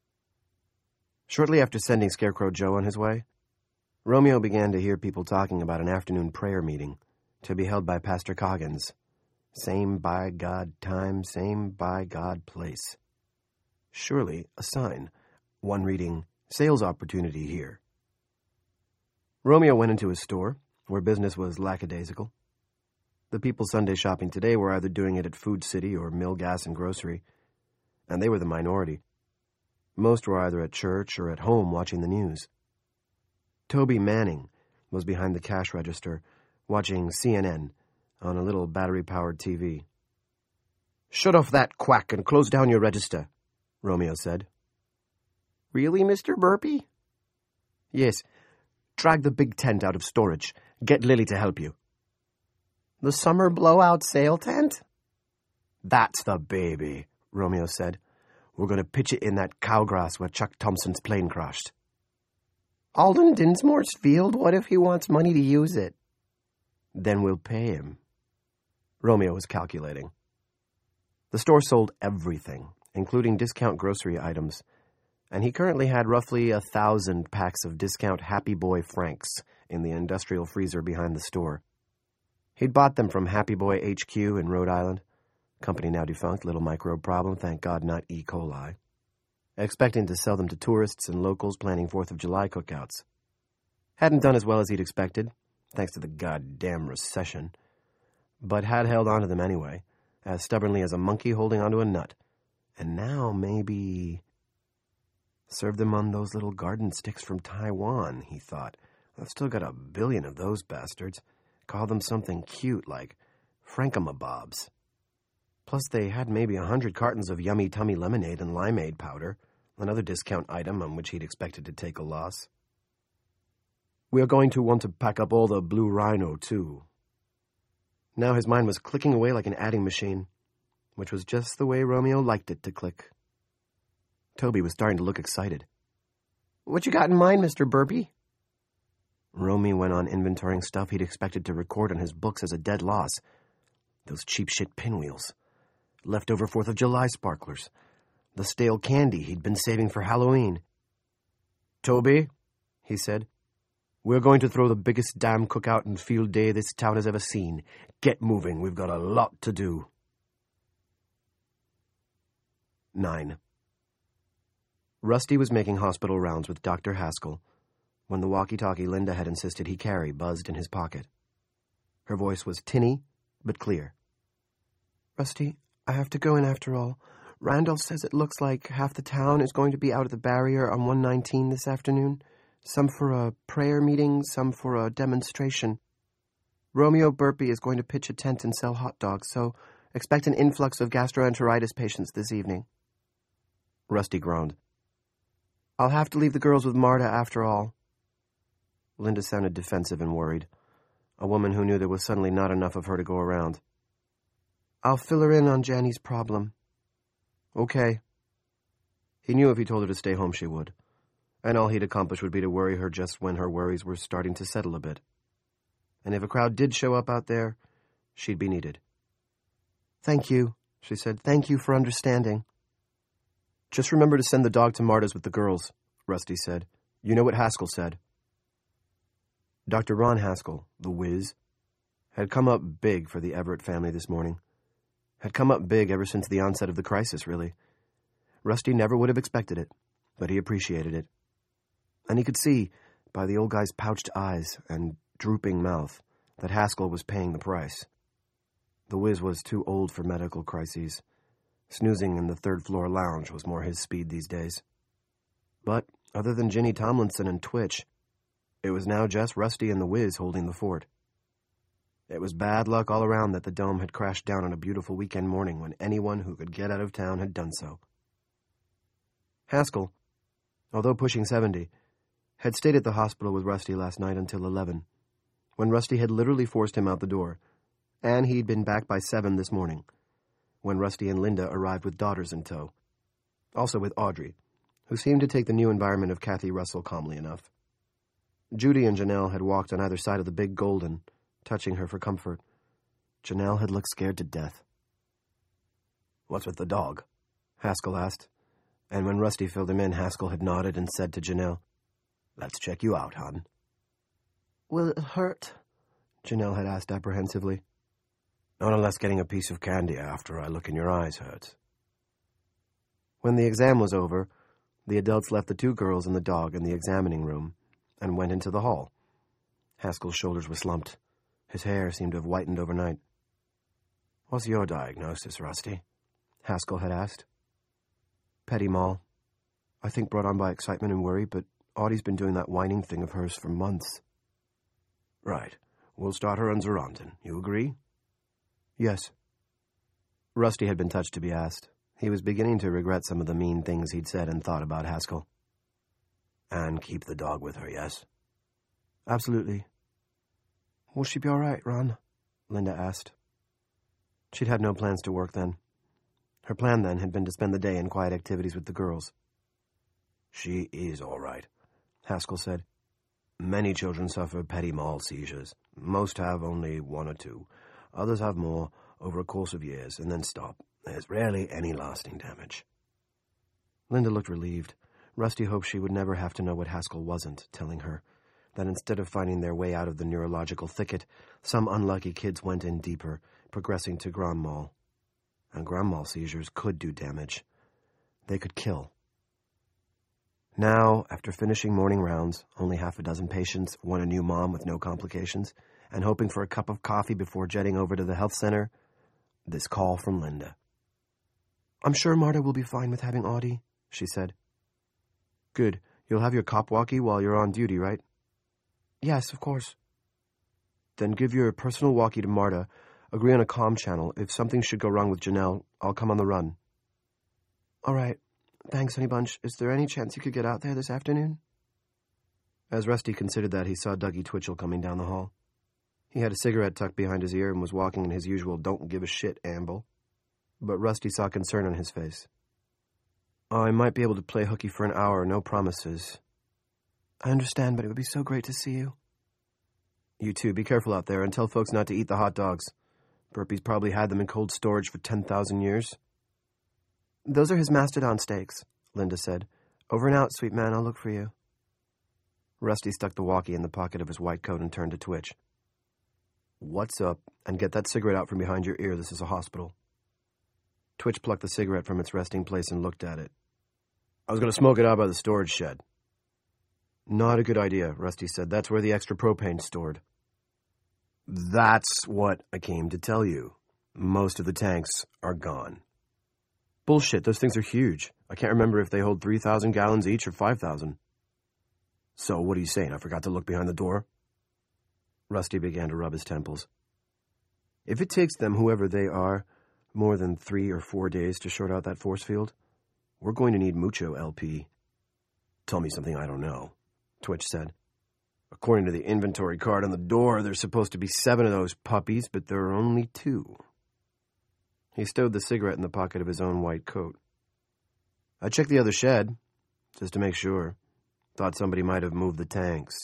Shortly after sending Scarecrow Joe on his way, Romeo began to hear people talking about an afternoon prayer meeting to be held by Pastor Coggins. Same by God time, same by God place. Surely a sign, one reading, sales opportunity here. Romeo went into his store, where business was lackadaisical. The people Sunday shopping today were either doing it at Food City or Mill Gas and Grocery, and they were the minority. Most were either at church or at home watching the news. Toby Manning was behind the cash register, watching C N N on a little battery-powered T V. "Shut off that quack and close down your register," Romeo said. "Really, Mister Burpee?" "Yes. Drag the big tent out of storage. Get Lily to help you." "The summer blowout sale tent?" "That's the baby," Romeo said. "We're going to pitch it in that cowgrass where Chuck Thompson's plane crashed." "Alden Dinsmore's field? What if he wants money to use it?" "Then we'll pay him." Romeo was calculating. The store sold everything, including discount grocery items, and he currently had roughly a thousand packs of discount Happy Boy Franks in the industrial freezer behind the store. He'd bought them from Happy Boy H Q in Rhode Island. Company now defunct, little microbe problem, thank God not E. coli. Expecting to sell them to tourists and locals planning fourth of July cookouts. Hadn't done as well as he'd expected, thanks to the goddamn recession, but had held on to them anyway, as stubbornly as a monkey holding onto a nut. And now maybe... serve them on those little garden sticks from Taiwan, he thought. I've still got a billion of those bastards. Call them something cute like Frankamabobs. Plus they had maybe a hundred cartons of yummy tummy lemonade and limeade powder, another discount item on which he'd expected to take a loss. "We are going to want to pack up all the Blue Rhino, too." Now his mind was clicking away like an adding machine, which was just the way Romeo liked it to click. Toby was starting to look excited. "What you got in mind, Mister Burpee?" Romeo went on inventorying stuff he'd expected to record on his books as a dead loss. Those cheap shit pinwheels. Leftover fourth of July sparklers. The stale candy he'd been saving for Halloween. "Toby," he said, "we're going to throw the biggest damn cookout and field day this town has ever seen. Get moving, we've got a lot to do." Nine. Rusty was making hospital rounds with Doctor Haskell when the walkie-talkie Linda had insisted he carry buzzed in his pocket. Her voice was tinny, but clear. "Rusty, I have to go in after all. Randall says it looks like half the town is going to be out at the barrier on one nineteen this afternoon. Some for a prayer meeting, some for a demonstration. Romeo Burpee is going to pitch a tent and sell hot dogs, so expect an influx of gastroenteritis patients this evening." Rusty groaned. "I'll have to leave the girls with Marta after all." Linda sounded defensive and worried, a woman who knew there was suddenly not enough of her to go around. "I'll fill her in on Janny's problem." "Okay." He knew if he told her to stay home she would, and all he'd accomplish would be to worry her just when her worries were starting to settle a bit. And if a crowd did show up out there, she'd be needed. "Thank you," she said. "Thank you for understanding." "Just remember to send the dog to Marta's with the girls," Rusty said. "You know what Haskell said." Doctor Ron Haskell, the whiz, had come up big for the Everett family this morning. Had come up big ever since the onset of the crisis, really. Rusty never would have expected it, but he appreciated it. And he could see, by the old guy's pouched eyes and drooping mouth, that Haskell was paying the price. The whiz was too old for medical crises. Snoozing in the third-floor lounge was more his speed these days. But, other than Ginny Tomlinson and Twitch, it was now just Rusty and the whiz holding the fort. It was bad luck all around that the dome had crashed down on a beautiful weekend morning when anyone who could get out of town had done so. Haskell, although pushing seventy, had stayed at the hospital with Rusty last night until eleven, when Rusty had literally forced him out the door, and he'd been back by seven this morning, when Rusty and Linda arrived with daughters in tow, also with Audrey, who seemed to take the new environment of Kathy Russell calmly enough. Judy and Janelle had walked on either side of the big golden, touching her for comfort. Janelle had looked scared to death. "What's with the dog?" Haskell asked, and when Rusty filled him in, Haskell had nodded and said to Janelle, "Let's check you out, hon." "Will it hurt?" Janelle had asked apprehensively. Not unless getting a piece of candy after I look in your eyes hurts. When the exam was over, the adults left the two girls and the dog in the examining room and went into the hall. Haskell's shoulders were slumped. His hair seemed to have whitened overnight. What's your diagnosis, Rusty? Haskell had asked. Petit mal. I think brought on by excitement and worry, but Audie's been doing that whining thing of hers for months. Right. We'll start her on Zerontin. You agree? Yes. Rusty had been touched to be asked. He was beginning to regret some of the mean things he'd said and thought about Haskell. And keep the dog with her, yes? Absolutely. Will she be all right, Ron? Linda asked. She'd had no plans to work then. Her plan then had been to spend the day in quiet activities with the girls. She is all right, Haskell said. Many children suffer petit mal seizures. Most have only one or two. Others have more over a course of years and then stop. There's rarely any lasting damage. Linda looked relieved. Rusty hoped she would never have to know what Haskell wasn't telling her, that instead of finding their way out of the neurological thicket, some unlucky kids went in deeper, progressing to grand mal. And grand mal seizures could do damage. They could kill. Now, after finishing morning rounds, only half a dozen patients, one a new mom with no complications, and hoping for a cup of coffee before jetting over to the health center, this call from Linda. I'm sure Marta will be fine with having Audie, she said. Good. You'll have your cop walkie while you're on duty, right? Yes, of course. Then give your personal walkie to Marta. Agree on a comm channel. If something should go wrong with Janelle, I'll come on the run. All right. Thanks, Honey Bunch. Is there any chance you could get out there this afternoon? As Rusty considered that, he saw Dougie Twitchell coming down the hall. He had a cigarette tucked behind his ear and was walking in his usual don't-give-a-shit amble. But Rusty saw concern on his face. I might be able to play hooky for an hour, no promises. I understand, but it would be so great to see you. You too. Be careful out there and tell folks not to eat the hot dogs. Burpy's probably had them in cold storage for ten thousand years. Those are his mastodon steaks, Linda said. Over and out, sweet man. I'll look for you. Rusty stuck the walkie in the pocket of his white coat and turned to Twitch. What's up? And get that cigarette out from behind your ear. This is a hospital. Twitch plucked the cigarette from its resting place and looked at it. I was going to smoke it out by the storage shed. Not a good idea, Rusty said. That's where the extra propane's stored. That's what I came to tell you. Most of the tanks are gone. Bullshit, those things are huge. I can't remember if they hold three thousand gallons each or five thousand. So what are you saying? I forgot to look behind the door? Rusty began to rub his temples. If it takes them, whoever they are, more than three or four days to short out that force field, we're going to need mucho L P. Tell me something I don't know, Twitch said. According to the inventory card on the door, there's supposed to be seven of those puppies, but there are only two. He stowed the cigarette in the pocket of his own white coat. I checked the other shed, just to make sure. Thought somebody might have moved the tanks.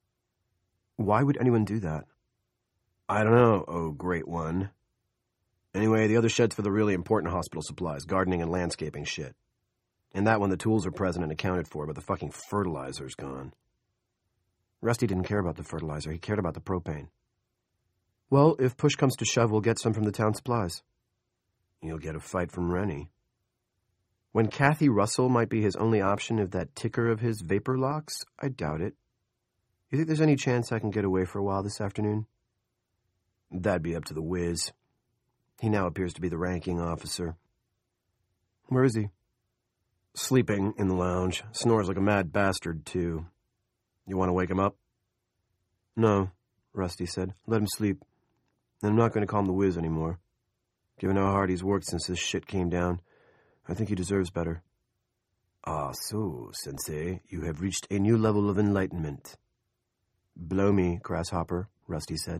Why would anyone do that? I don't know, oh great one. Anyway, the other shed's for the really important hospital supplies, gardening and landscaping shit. In that one, the tools are present and accounted for, but the fucking fertilizer's gone. Rusty didn't care about the fertilizer. He cared about the propane. Well, if push comes to shove, we'll get some from the town supplies. You'll get a fight from Rennie. When Kathy Russell might be his only option if that ticker of his vapor locks, I doubt it. You think there's any chance I can get away for a while this afternoon? That'd be up to the whiz. He now appears to be the ranking officer. Where is he? Sleeping in the lounge. Snores like a mad bastard, too. You want to wake him up? No, Rusty said. Let him sleep. And I'm not going to call him the whiz anymore. Given how hard he's worked since this shit came down, I think he deserves better. Ah, so, Sensei, you have reached a new level of enlightenment. Blow me, Grasshopper, Rusty said.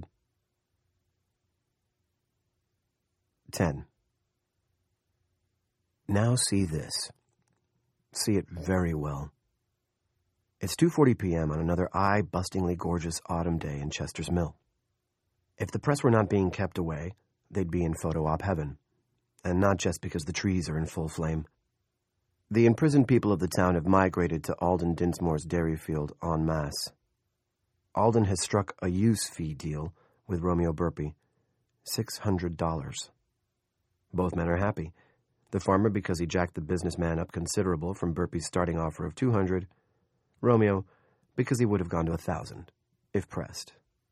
Ten. Now see this. See it very well. It's two forty p.m. on another eye-bustingly gorgeous autumn day in Chester's Mill. If the press were not being kept away, they'd be in photo-op heaven. And not just because the trees are in full flame. The imprisoned people of the town have migrated to Alden Dinsmore's dairy field en masse. Alden has struck a use fee deal with Romeo Burpee. Six hundred dollars. Both men are happy. The farmer because he jacked the businessman up considerable from Burpee's starting offer of two hundred dollars. Romeo because he would have gone to a thousand, if pressed.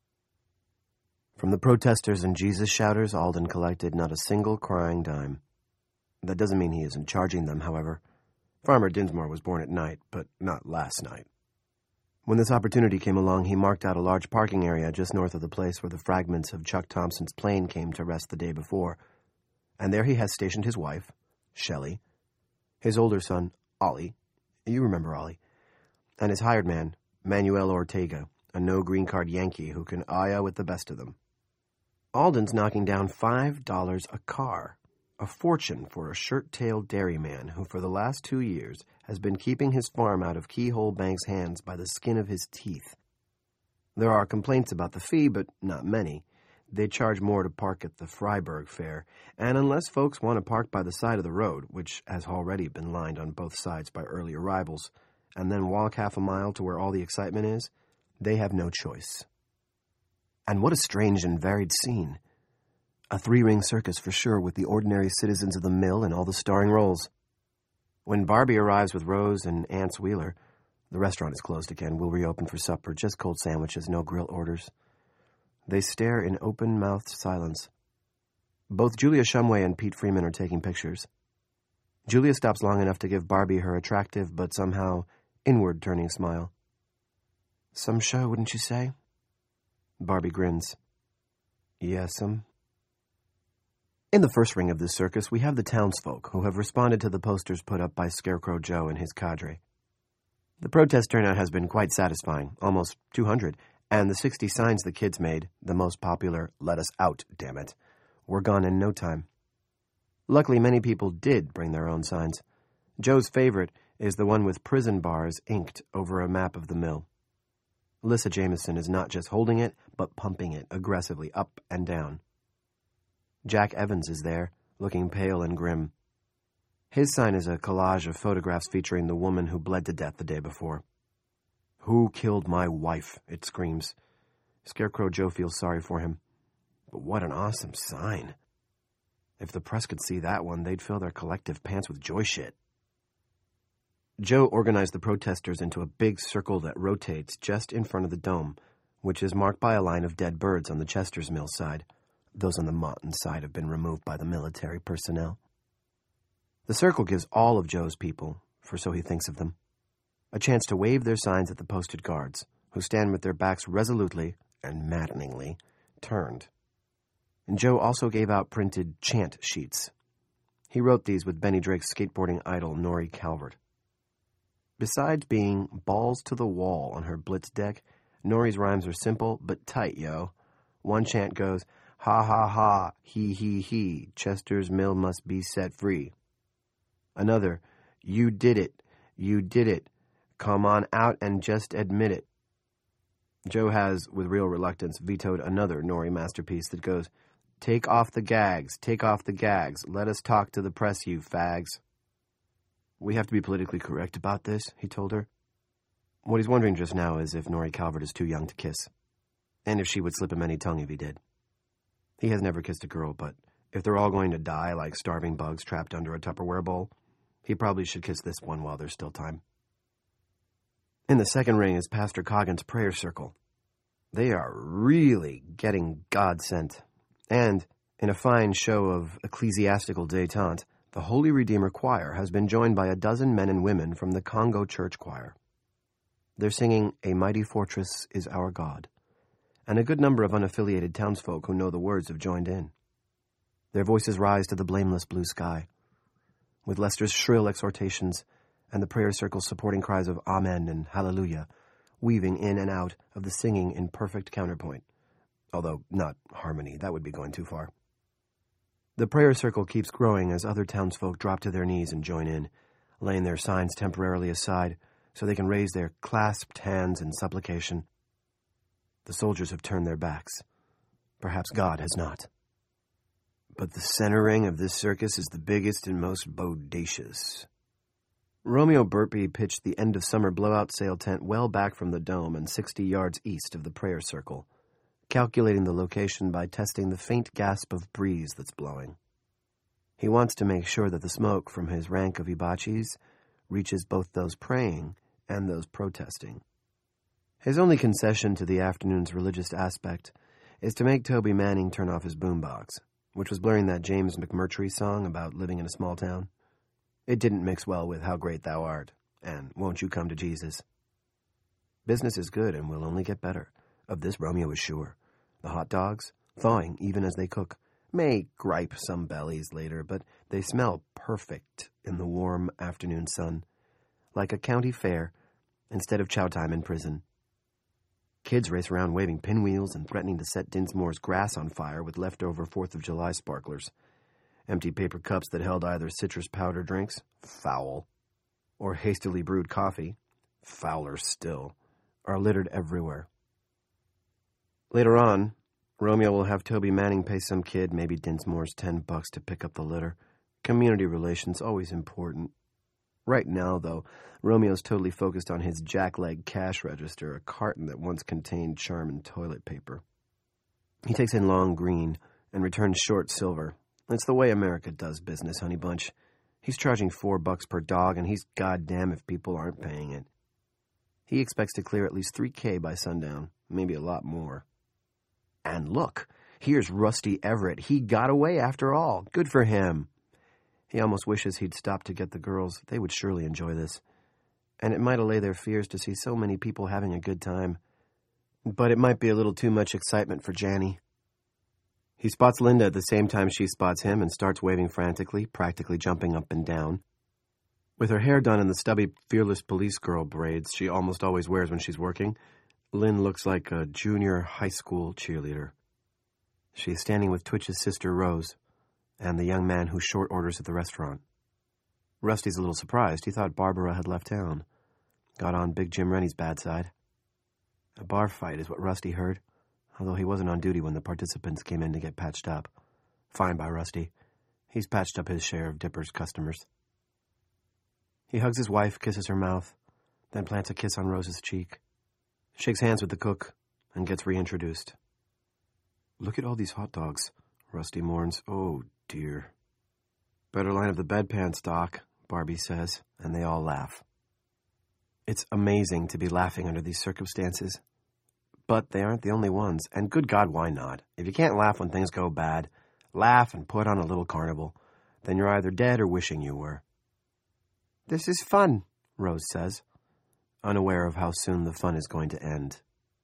From the protesters and Jesus shouters, Alden collected not a single crying dime. That doesn't mean he isn't charging them, however. Farmer Dinsmore was born at night, but not last night. When this opportunity came along, he marked out a large parking area just north of the place where the fragments of Chuck Thompson's plane came to rest the day before, and there he has stationed his wife, Shelley, his older son, Ollie, you remember Ollie, and his hired man, Manuel Ortega, a no-green card Yankee who can eye with the best of them. Alden's knocking down five dollars a car, a fortune for a shirt-tailed dairyman who for the last two years has been keeping his farm out of Keyhole Bank's hands by the skin of his teeth. There are complaints about the fee, but not many. They charge more to park at the Freiburg Fair, and unless folks want to park by the side of the road, which has already been lined on both sides by early arrivals, and then walk half a mile to where all the excitement is, they have no choice. And what a strange and varied scene. A three-ring circus for sure, with the ordinary citizens of the mill in all the starring roles. When Barbie arrives with Rose and Ance Wheeler, the restaurant is closed again. We'll reopen for supper, just cold sandwiches, no grill orders. They stare in open-mouthed silence. Both Julia Shumway and Pete Freeman are taking pictures. Julia stops long enough to give Barbie her attractive but somehow inward-turning smile. Some show, wouldn't you say? Barbie grins. Yes'm. In the first ring of this circus, we have the townsfolk who have responded to the posters put up by Scarecrow Joe and his cadre. The protest turnout has been quite satisfying, almost two hundred, and the sixty signs the kids made, the most popular, "Let us out, damn it," were gone in no time. Luckily, many people did bring their own signs. Joe's favorite is the one with prison bars inked over a map of the mill. Lissa Jameson is not just holding it, but pumping it aggressively up and down. Jack Evans is there, looking pale and grim. His sign is a collage of photographs featuring the woman who bled to death the day before. "Who killed my wife?" it screams. Scarecrow Joe feels sorry for him. But what an awesome sign. If the press could see that one, they'd fill their collective pants with joy shit. Joe organized the protesters into a big circle that rotates just in front of the dome, which is marked by a line of dead birds on the Chester's Mill side. Those on the Moughton side have been removed by the military personnel. The circle gives all of Joe's people, for so he thinks of them, a chance to wave their signs at the posted guards, who stand with their backs resolutely and maddeningly turned. And Joe also gave out printed chant sheets. He wrote these with Benny Drake's skateboarding idol, Norrie Calvert. Besides being balls to the wall on her blitz deck, Norrie's rhymes are simple but tight, yo. One chant goes, "Ha ha ha, he he he, Chester's Mill must be set free." Another, "You did it, you did it, come on out and just admit it." Joe has, with real reluctance, vetoed another Norrie masterpiece that goes, "Take off the gags, take off the gags, let us talk to the press, you fags." "We have to be politically correct about this," he told her. What he's wondering just now is if Norrie Calvert is too young to kiss, and if she would slip him any tongue if he did. He has never kissed a girl, but if they're all going to die like starving bugs trapped under a Tupperware bowl, he probably should kiss this one while there's still time. In the second ring is Pastor Coggin's prayer circle. They are really getting God sent. And, in a fine show of ecclesiastical détente, the Holy Redeemer Choir has been joined by a dozen men and women from the Congo Church Choir. They're singing "A Mighty Fortress is Our God," and a good number of unaffiliated townsfolk who know the words have joined in. Their voices rise to the blameless blue sky, with Lester's shrill exhortations and the prayer circle's supporting cries of Amen and Hallelujah, weaving in and out of the singing in perfect counterpoint, although not harmony, that would be going too far. The prayer circle keeps growing as other townsfolk drop to their knees and join in, laying their signs temporarily aside so they can raise their clasped hands in supplication. The soldiers have turned their backs. Perhaps God has not. But the center ring of this circus is the biggest and most bodacious. Romeo Burpee pitched the end-of-summer blowout sail tent well back from the dome and sixty yards east of the prayer circle, calculating the location by testing the faint gasp of breeze that's blowing. He wants to make sure that the smoke from his rank of hibachis reaches both those praying and those protesting. His only concession to the afternoon's religious aspect is to make Toby Manning turn off his boombox, which was blaring that James McMurtry song about living in a small town. It didn't mix well with How Great Thou Art, and Won't You Come to Jesus. Business is good and will only get better. Of this Romeo is sure. The hot dogs, thawing even as they cook, may gripe some bellies later, but they smell perfect in the warm afternoon sun, like a county fair instead of chow time in prison. Kids race around waving pinwheels and threatening to set Dinsmore's grass on fire with leftover Fourth of July sparklers. Empty paper cups that held either citrus powder drinks, foul, or hastily brewed coffee, fouler still, are littered everywhere. Later on, Romeo will have Toby Manning pay some kid maybe Dinsmore's ten bucks to pick up the litter. Community relations always important. Right now, though, Romeo's totally focused on his jackleg cash register, a carton that once contained Charmin toilet paper. He takes in long green and returns short silver. It's the way America does business, honey bunch. He's charging four bucks per dog, and he's goddamn if people aren't paying it. He expects to clear at least three K by sundown, maybe a lot more. And look, here's Rusty Everett. He got away after all. Good for him. He almost wishes he'd stopped to get the girls. They would surely enjoy this. And it might allay their fears to see so many people having a good time. But it might be a little too much excitement for Janny. He spots Linda at the same time she spots him and starts waving frantically, practically jumping up and down. With her hair done in the stubby, fearless police girl braids she almost always wears when she's working, Lynn looks like a junior high school cheerleader. She is standing with Twitch's sister, Rose, and the young man who short orders at the restaurant. Rusty's a little surprised. He thought Barbara had left town. Got on Big Jim Rennie's bad side. A bar fight is what Rusty heard, although he wasn't on duty when the participants came in to get patched up. Fine by Rusty. He's patched up his share of Dipper's customers. He hugs his wife, kisses her mouth, then plants a kiss on Rose's cheek, shakes hands with the cook, and gets reintroduced. Look at all these hot dogs, Rusty mourns. Oh, dear. Better line of the bedpan stock, Barbie says, and they all laugh. It's amazing to be laughing under these circumstances. But they aren't the only ones, and good God, why not? If you can't laugh when things go bad, laugh and put on a little carnival. Then you're either dead or wishing you were. This is fun, Rose says, unaware of how soon the fun is going to end.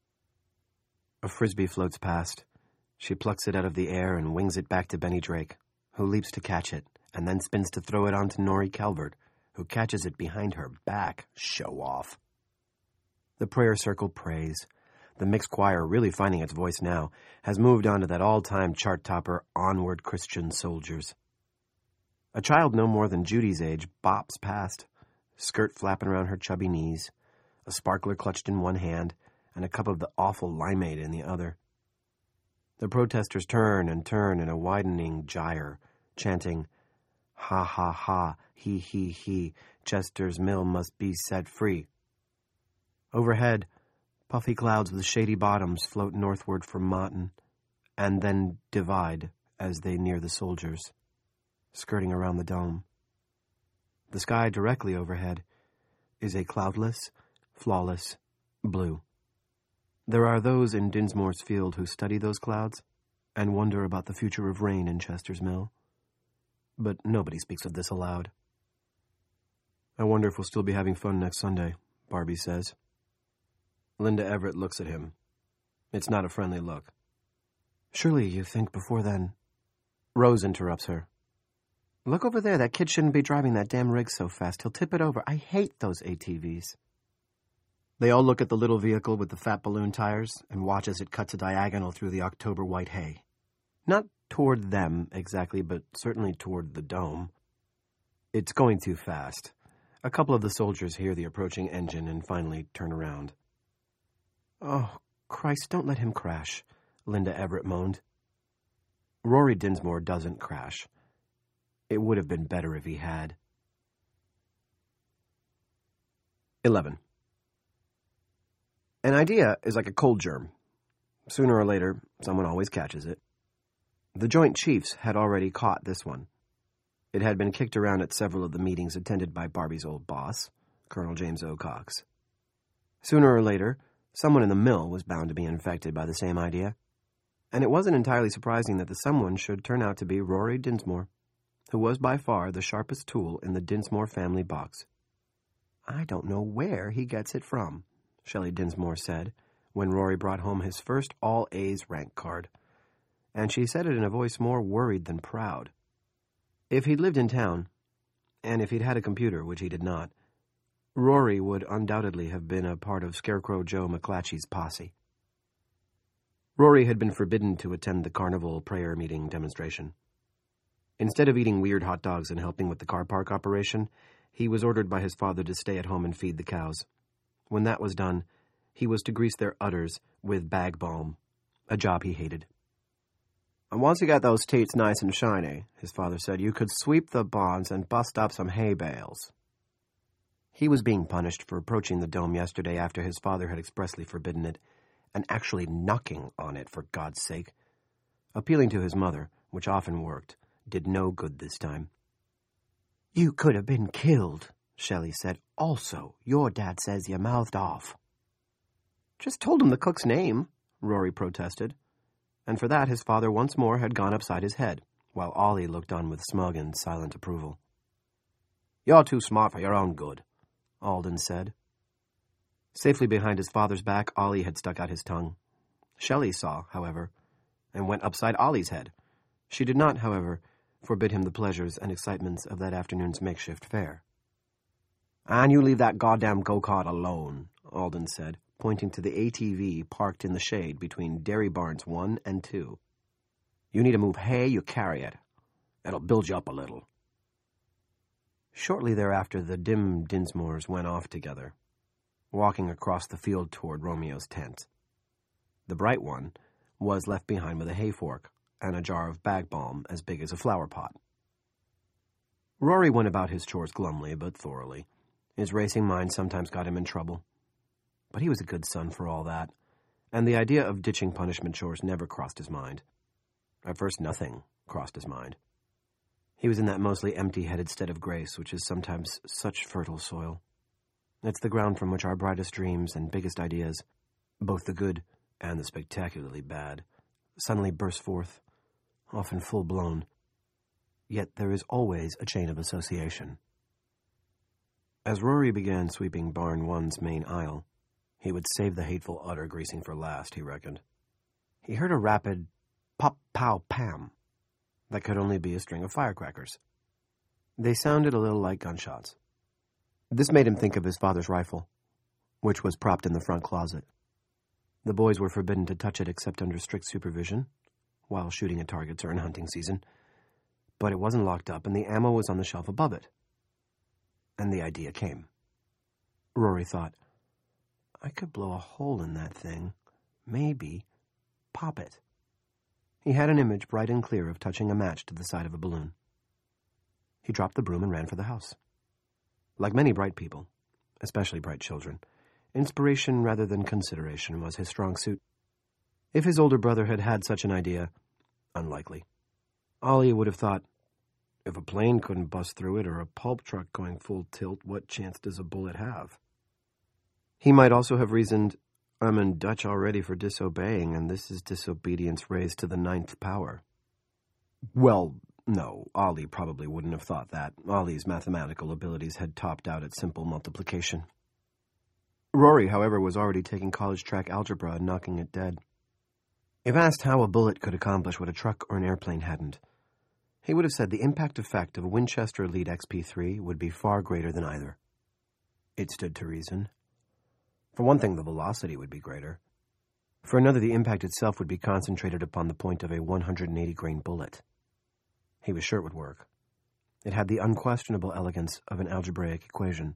A frisbee floats past. She plucks it out of the air and wings it back to Benny Drake, who leaps to catch it, and then spins to throw it onto Norrie Calvert, who catches it behind her back. Show off. The prayer circle prays. The mixed choir, really finding its voice now, has moved on to that all-time chart-topper, Onward Christian Soldiers. A child no more than Judy's age bops past, skirt flapping around her chubby knees, a sparkler clutched in one hand, and a cup of the awful limeade in the other. The protesters turn and turn in a widening gyre, chanting, "Ha, ha, ha, he, he, he, Chester's Mill must be set free." Overhead, puffy clouds with shady bottoms float northward from Mawton, and then divide as they near the soldiers, skirting around the dome. The sky directly overhead is a cloudless, flawless blue. There are those in Dinsmore's field who study those clouds and wonder about the future of rain in Chester's Mill. But nobody speaks of this aloud. I wonder if we'll still be having fun next Sunday, Barbie says. Linda Everett looks at him. It's not a friendly look. Surely you think before then... Rose interrupts her. Look over there. That kid shouldn't be driving that damn rig so fast. He'll tip it over. I hate those A T Vs. They all look at the little vehicle with the fat balloon tires and watch as it cuts a diagonal through the October white hay. Not toward them, exactly, but certainly toward the dome. It's going too fast. A couple of the soldiers hear the approaching engine and finally turn around. Oh, Christ, don't let him crash, Linda Everett moaned. Rory Dinsmore doesn't crash. It would have been better if he had. Eleven. An idea is like a cold germ. Sooner or later, someone always catches it. The Joint Chiefs had already caught this one. It had been kicked around at several of the meetings attended by Barbie's old boss, Colonel James O. Cox. Sooner or later, someone in the mill was bound to be infected by the same idea, and it wasn't entirely surprising that the someone should turn out to be Rory Dinsmore, who was by far the sharpest tool in the Dinsmore family box. "I don't know where he gets it from," Shelley Dinsmore said, when Rory brought home his first all-A's rank card, and she said it in a voice more worried than proud. If he'd lived in town, and if he'd had a computer, which he did not, Rory would undoubtedly have been a part of Scarecrow Joe McClatchy's posse. Rory had been forbidden to attend the carnival prayer meeting demonstration. Instead of eating weird hot dogs and helping with the car park operation, he was ordered by his father to stay at home and feed the cows. When that was done, he was to grease their udders with bag balm, a job he hated. "And once you got those teats nice and shiny," his father said, "you could sweep the barns and bust up some hay bales." He was being punished for approaching the dome yesterday after his father had expressly forbidden it, and actually knocking on it, for God's sake. Appealing to his mother, which often worked, did no good this time. "You could have been killed," Shelley said. "Also, your dad says you mouthed off." "Just told him the cook's name," Rory protested, and for that his father once more had gone upside his head, while Ollie looked on with smug and silent approval. "You're too smart for your own good," Alden said. Safely behind his father's back, Ollie had stuck out his tongue. Shelley saw, however, and went upside Ollie's head. She did not, however, forbid him the pleasures and excitements of that afternoon's makeshift fair. "And you leave that goddamn go-kart alone," Alden said, pointing to the A T V parked in the shade between Dairy Barns one and two. "You need to move hay, you carry it. It'll build you up a little." Shortly thereafter, the dim Dinsmores went off together, walking across the field toward Romeo's tent. The bright one was left behind with a hay fork and a jar of bag balm as big as a flower pot. Rory went about his chores glumly but thoroughly. His racing mind sometimes got him in trouble. But he was a good son for all that, and the idea of ditching punishment chores never crossed his mind. At first, nothing crossed his mind. He was in that mostly empty-headed stead of grace, which is sometimes such fertile soil. It's the ground from which our brightest dreams and biggest ideas, both the good and the spectacularly bad, suddenly burst forth, often full-blown. Yet there is always a chain of association. As Rory began sweeping Barn One's main aisle, he would save the hateful udder greasing for last, he reckoned. He heard a rapid pop-pow-pam that could only be a string of firecrackers. They sounded a little like gunshots. This made him think of his father's rifle, which was propped in the front closet. The boys were forbidden to touch it except under strict supervision, while shooting at targets or in hunting season, but it wasn't locked up and the ammo was on the shelf above it. And the idea came. Rory thought, I could blow a hole in that thing. Maybe pop it. He had an image bright and clear of touching a match to the side of a balloon. He dropped the broom and ran for the house. Like many bright people, especially bright children, inspiration rather than consideration was his strong suit. If his older brother had had such an idea, unlikely. Ollie would have thought, if a plane couldn't bust through it or a pulp truck going full tilt, what chance does a bullet have? He might also have reasoned, I'm in Dutch already for disobeying, and this is disobedience raised to the ninth power. Well, no, Ollie probably wouldn't have thought that. Ollie's mathematical abilities had topped out at simple multiplication. Rory, however, was already taking college track algebra and knocking it dead. If asked how a bullet could accomplish what a truck or an airplane hadn't, he would have said the impact effect of a Winchester Elite X P three would be far greater than either. It stood to reason. For one thing, the velocity would be greater. For another, the impact itself would be concentrated upon the point of a one hundred eighty grain bullet. He was sure it would work. It had the unquestionable elegance of an algebraic equation.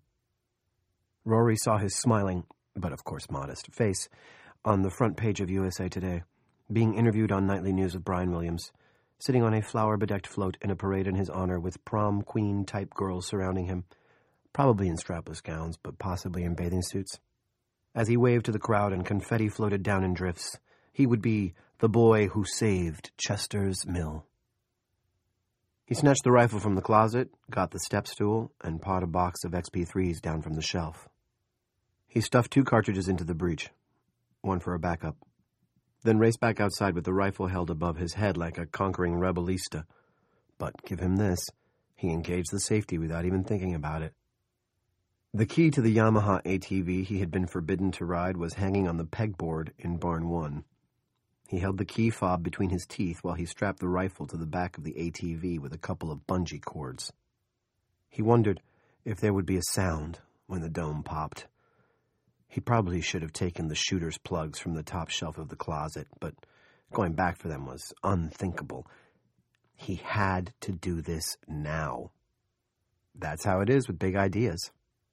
Rory saw his smiling, but of course modest, face on the front page of U S A Today, being interviewed on Nightly News with Brian Williams, sitting on a flower-bedecked float in a parade in his honor with prom queen-type girls surrounding him, probably in strapless gowns, but possibly in bathing suits. As he waved to the crowd and confetti floated down in drifts, He would be the boy who saved Chester's Mill. He snatched the rifle from the closet, got the step stool, and pawed a box of X P threes down from the shelf. He stuffed two cartridges into the breech, one for a backup, then raced back outside with the rifle held above his head like a conquering rebelista. But give him this, he engaged the safety without even thinking about it. The key to the Yamaha A T V he had been forbidden to ride was hanging on the pegboard in Barn one. He held the key fob between his teeth while he strapped the rifle to the back of the A T V with a couple of bungee cords. He wondered if there would be a sound when the dome popped. He probably should have taken the shooter's plugs from the top shelf of the closet, but going back for them was unthinkable. He had to do this now. That's how it is with big ideas.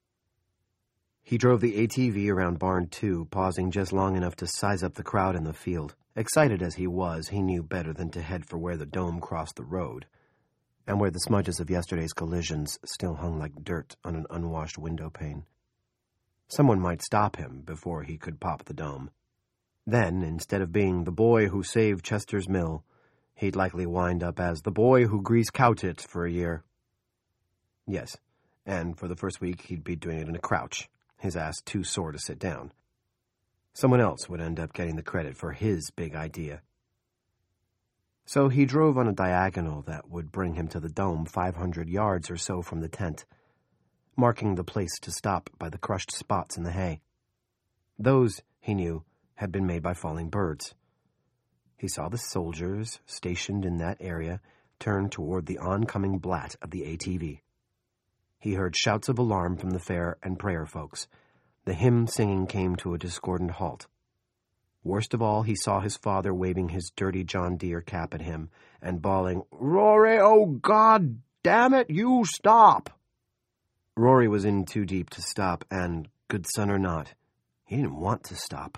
He drove the A T V around Barn two, pausing just long enough to size up the crowd in the field. Excited as he was, he knew better than to head for where the dome crossed the road, and where the smudges of yesterday's collisions still hung like dirt on an unwashed window pane. Someone might stop him before he could pop the dome. Then, instead of being the boy who saved Chester's Mill, he'd likely wind up as the boy who greased cow tits for a year. Yes, and for the first week he'd be doing it in a crouch, his ass too sore to sit down. Someone else would end up getting the credit for his big idea. So he drove on a diagonal that would bring him to the dome five hundred yards or so from the tent, marking the place to stop by the crushed spots in the hay. Those, he knew, had been made by falling birds. He saw the soldiers stationed in that area turn toward the oncoming blat of the A T V. He heard shouts of alarm from the fair and prayer folks. The hymn singing came to a discordant halt. Worst of all, he saw his father waving his dirty John Deere cap at him and bawling, "Rory, oh God damn it, you stop!" Rory was in too deep to stop, and, good son or not, he didn't want to stop.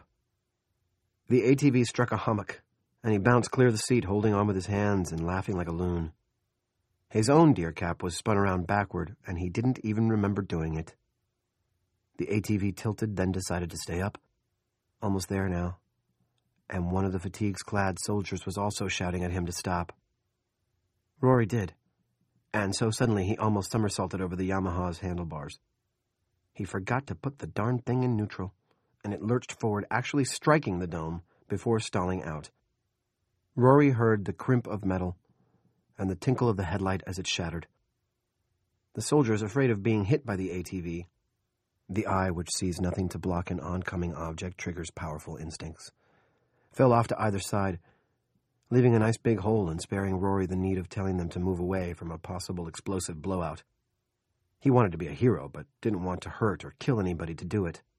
The A T V struck a hummock, and he bounced clear of the seat, holding on with his hands and laughing like a loon. His own deer cap was spun around backward, and he didn't even remember doing it. The A T V tilted, then decided to stay up. Almost there now. And one of the fatigues-clad soldiers was also shouting at him to stop. Rory did. And so suddenly he almost somersaulted over the Yamaha's handlebars. He forgot to put the darn thing in neutral, and it lurched forward, actually striking the dome before stalling out. Rory heard the crimp of metal and the tinkle of the headlight as it shattered. The soldiers, afraid of being hit by the A T V, the eye which sees nothing to block an oncoming object triggers powerful instincts, fell off to either side, leaving a nice big hole and sparing Rory the need of telling them to move away from a possible explosive blowout. He wanted to be a hero, but didn't want to hurt or kill anybody to do it.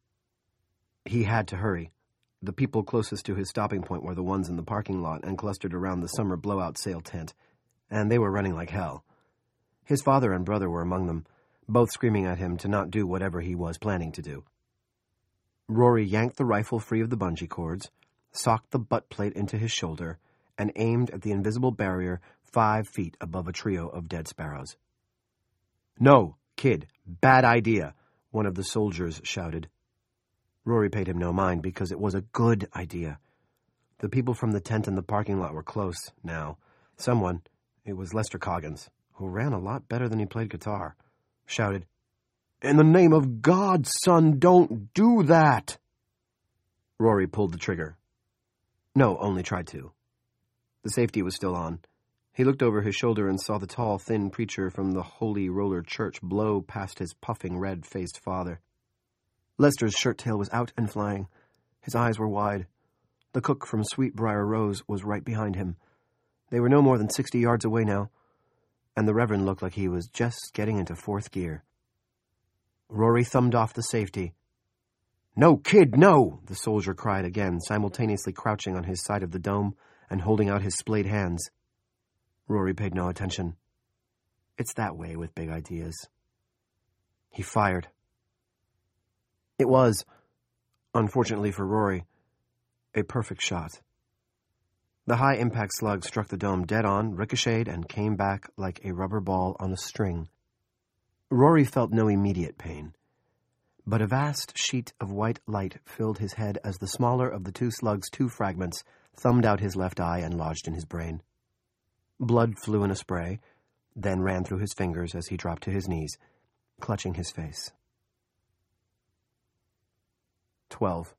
He had to hurry. The people closest to his stopping point were the ones in the parking lot and clustered around the summer blowout sale tent, and they were running like hell. His father and brother were among them, both screaming at him to not do whatever he was planning to do. Rory yanked the rifle free of the bungee cords, socked the butt plate into his shoulder, and aimed at the invisible barrier five feet above a trio of dead sparrows. "No, kid, bad idea," one of the soldiers shouted. Rory paid him no mind because it was a good idea. The people from the tent and the parking lot were close now. Someone, it was Lester Coggins, who ran a lot better than he played guitar, shouted, "In the name of God, son, don't do that!" Rory pulled the trigger. No, only tried to. The safety was still on. He looked over his shoulder and saw the tall, thin preacher from the Holy Roller Church blow past his puffing, red-faced father. Lester's shirt tail was out and flying. His eyes were wide. The cook from Sweetbriar Rose was right behind him. They were no more than sixty yards away now, and the Reverend looked like he was just getting into fourth gear. Rory thumbed off the safety. "No, kid, no!" the soldier cried again, simultaneously crouching on his side of the dome and holding out his splayed hands. Rory paid no attention. It's that way with big ideas. He fired. It was, unfortunately for Rory, a perfect shot. The high-impact slug struck the dome dead on, ricocheted, and came back like a rubber ball on a string. Rory felt no immediate pain, but a vast sheet of white light filled his head as the smaller of the two slug's two fragments thumbed out his left eye, and lodged in his brain. Blood flew in a spray, then ran through his fingers as he dropped to his knees, clutching his face. Twelve.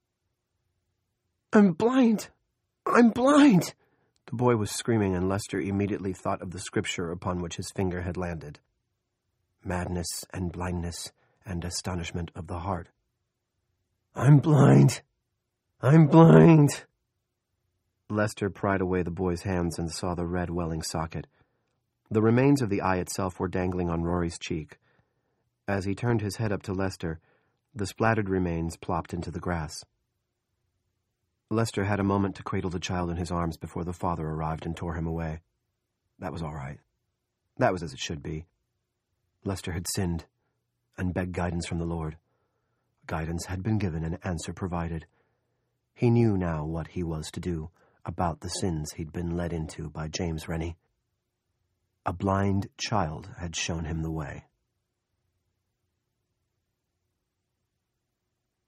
"I'm blind! I'm blind!" The boy was screaming, and Lester immediately thought of the scripture upon which his finger had landed. Madness and blindness and astonishment of the heart. "I'm blind! I'm blind!" Lester pried away the boy's hands and saw the red welling socket. The remains of the eye itself were dangling on Rory's cheek. As he turned his head up to Lester, the splattered remains plopped into the grass. Lester had a moment to cradle the child in his arms before the father arrived and tore him away. That was all right. That was as it should be. Lester had sinned and begged guidance from the Lord. Guidance had been given and answer provided. He knew now what he was to do about the sins he'd been led into by James Rennie. A blind child had shown him the way.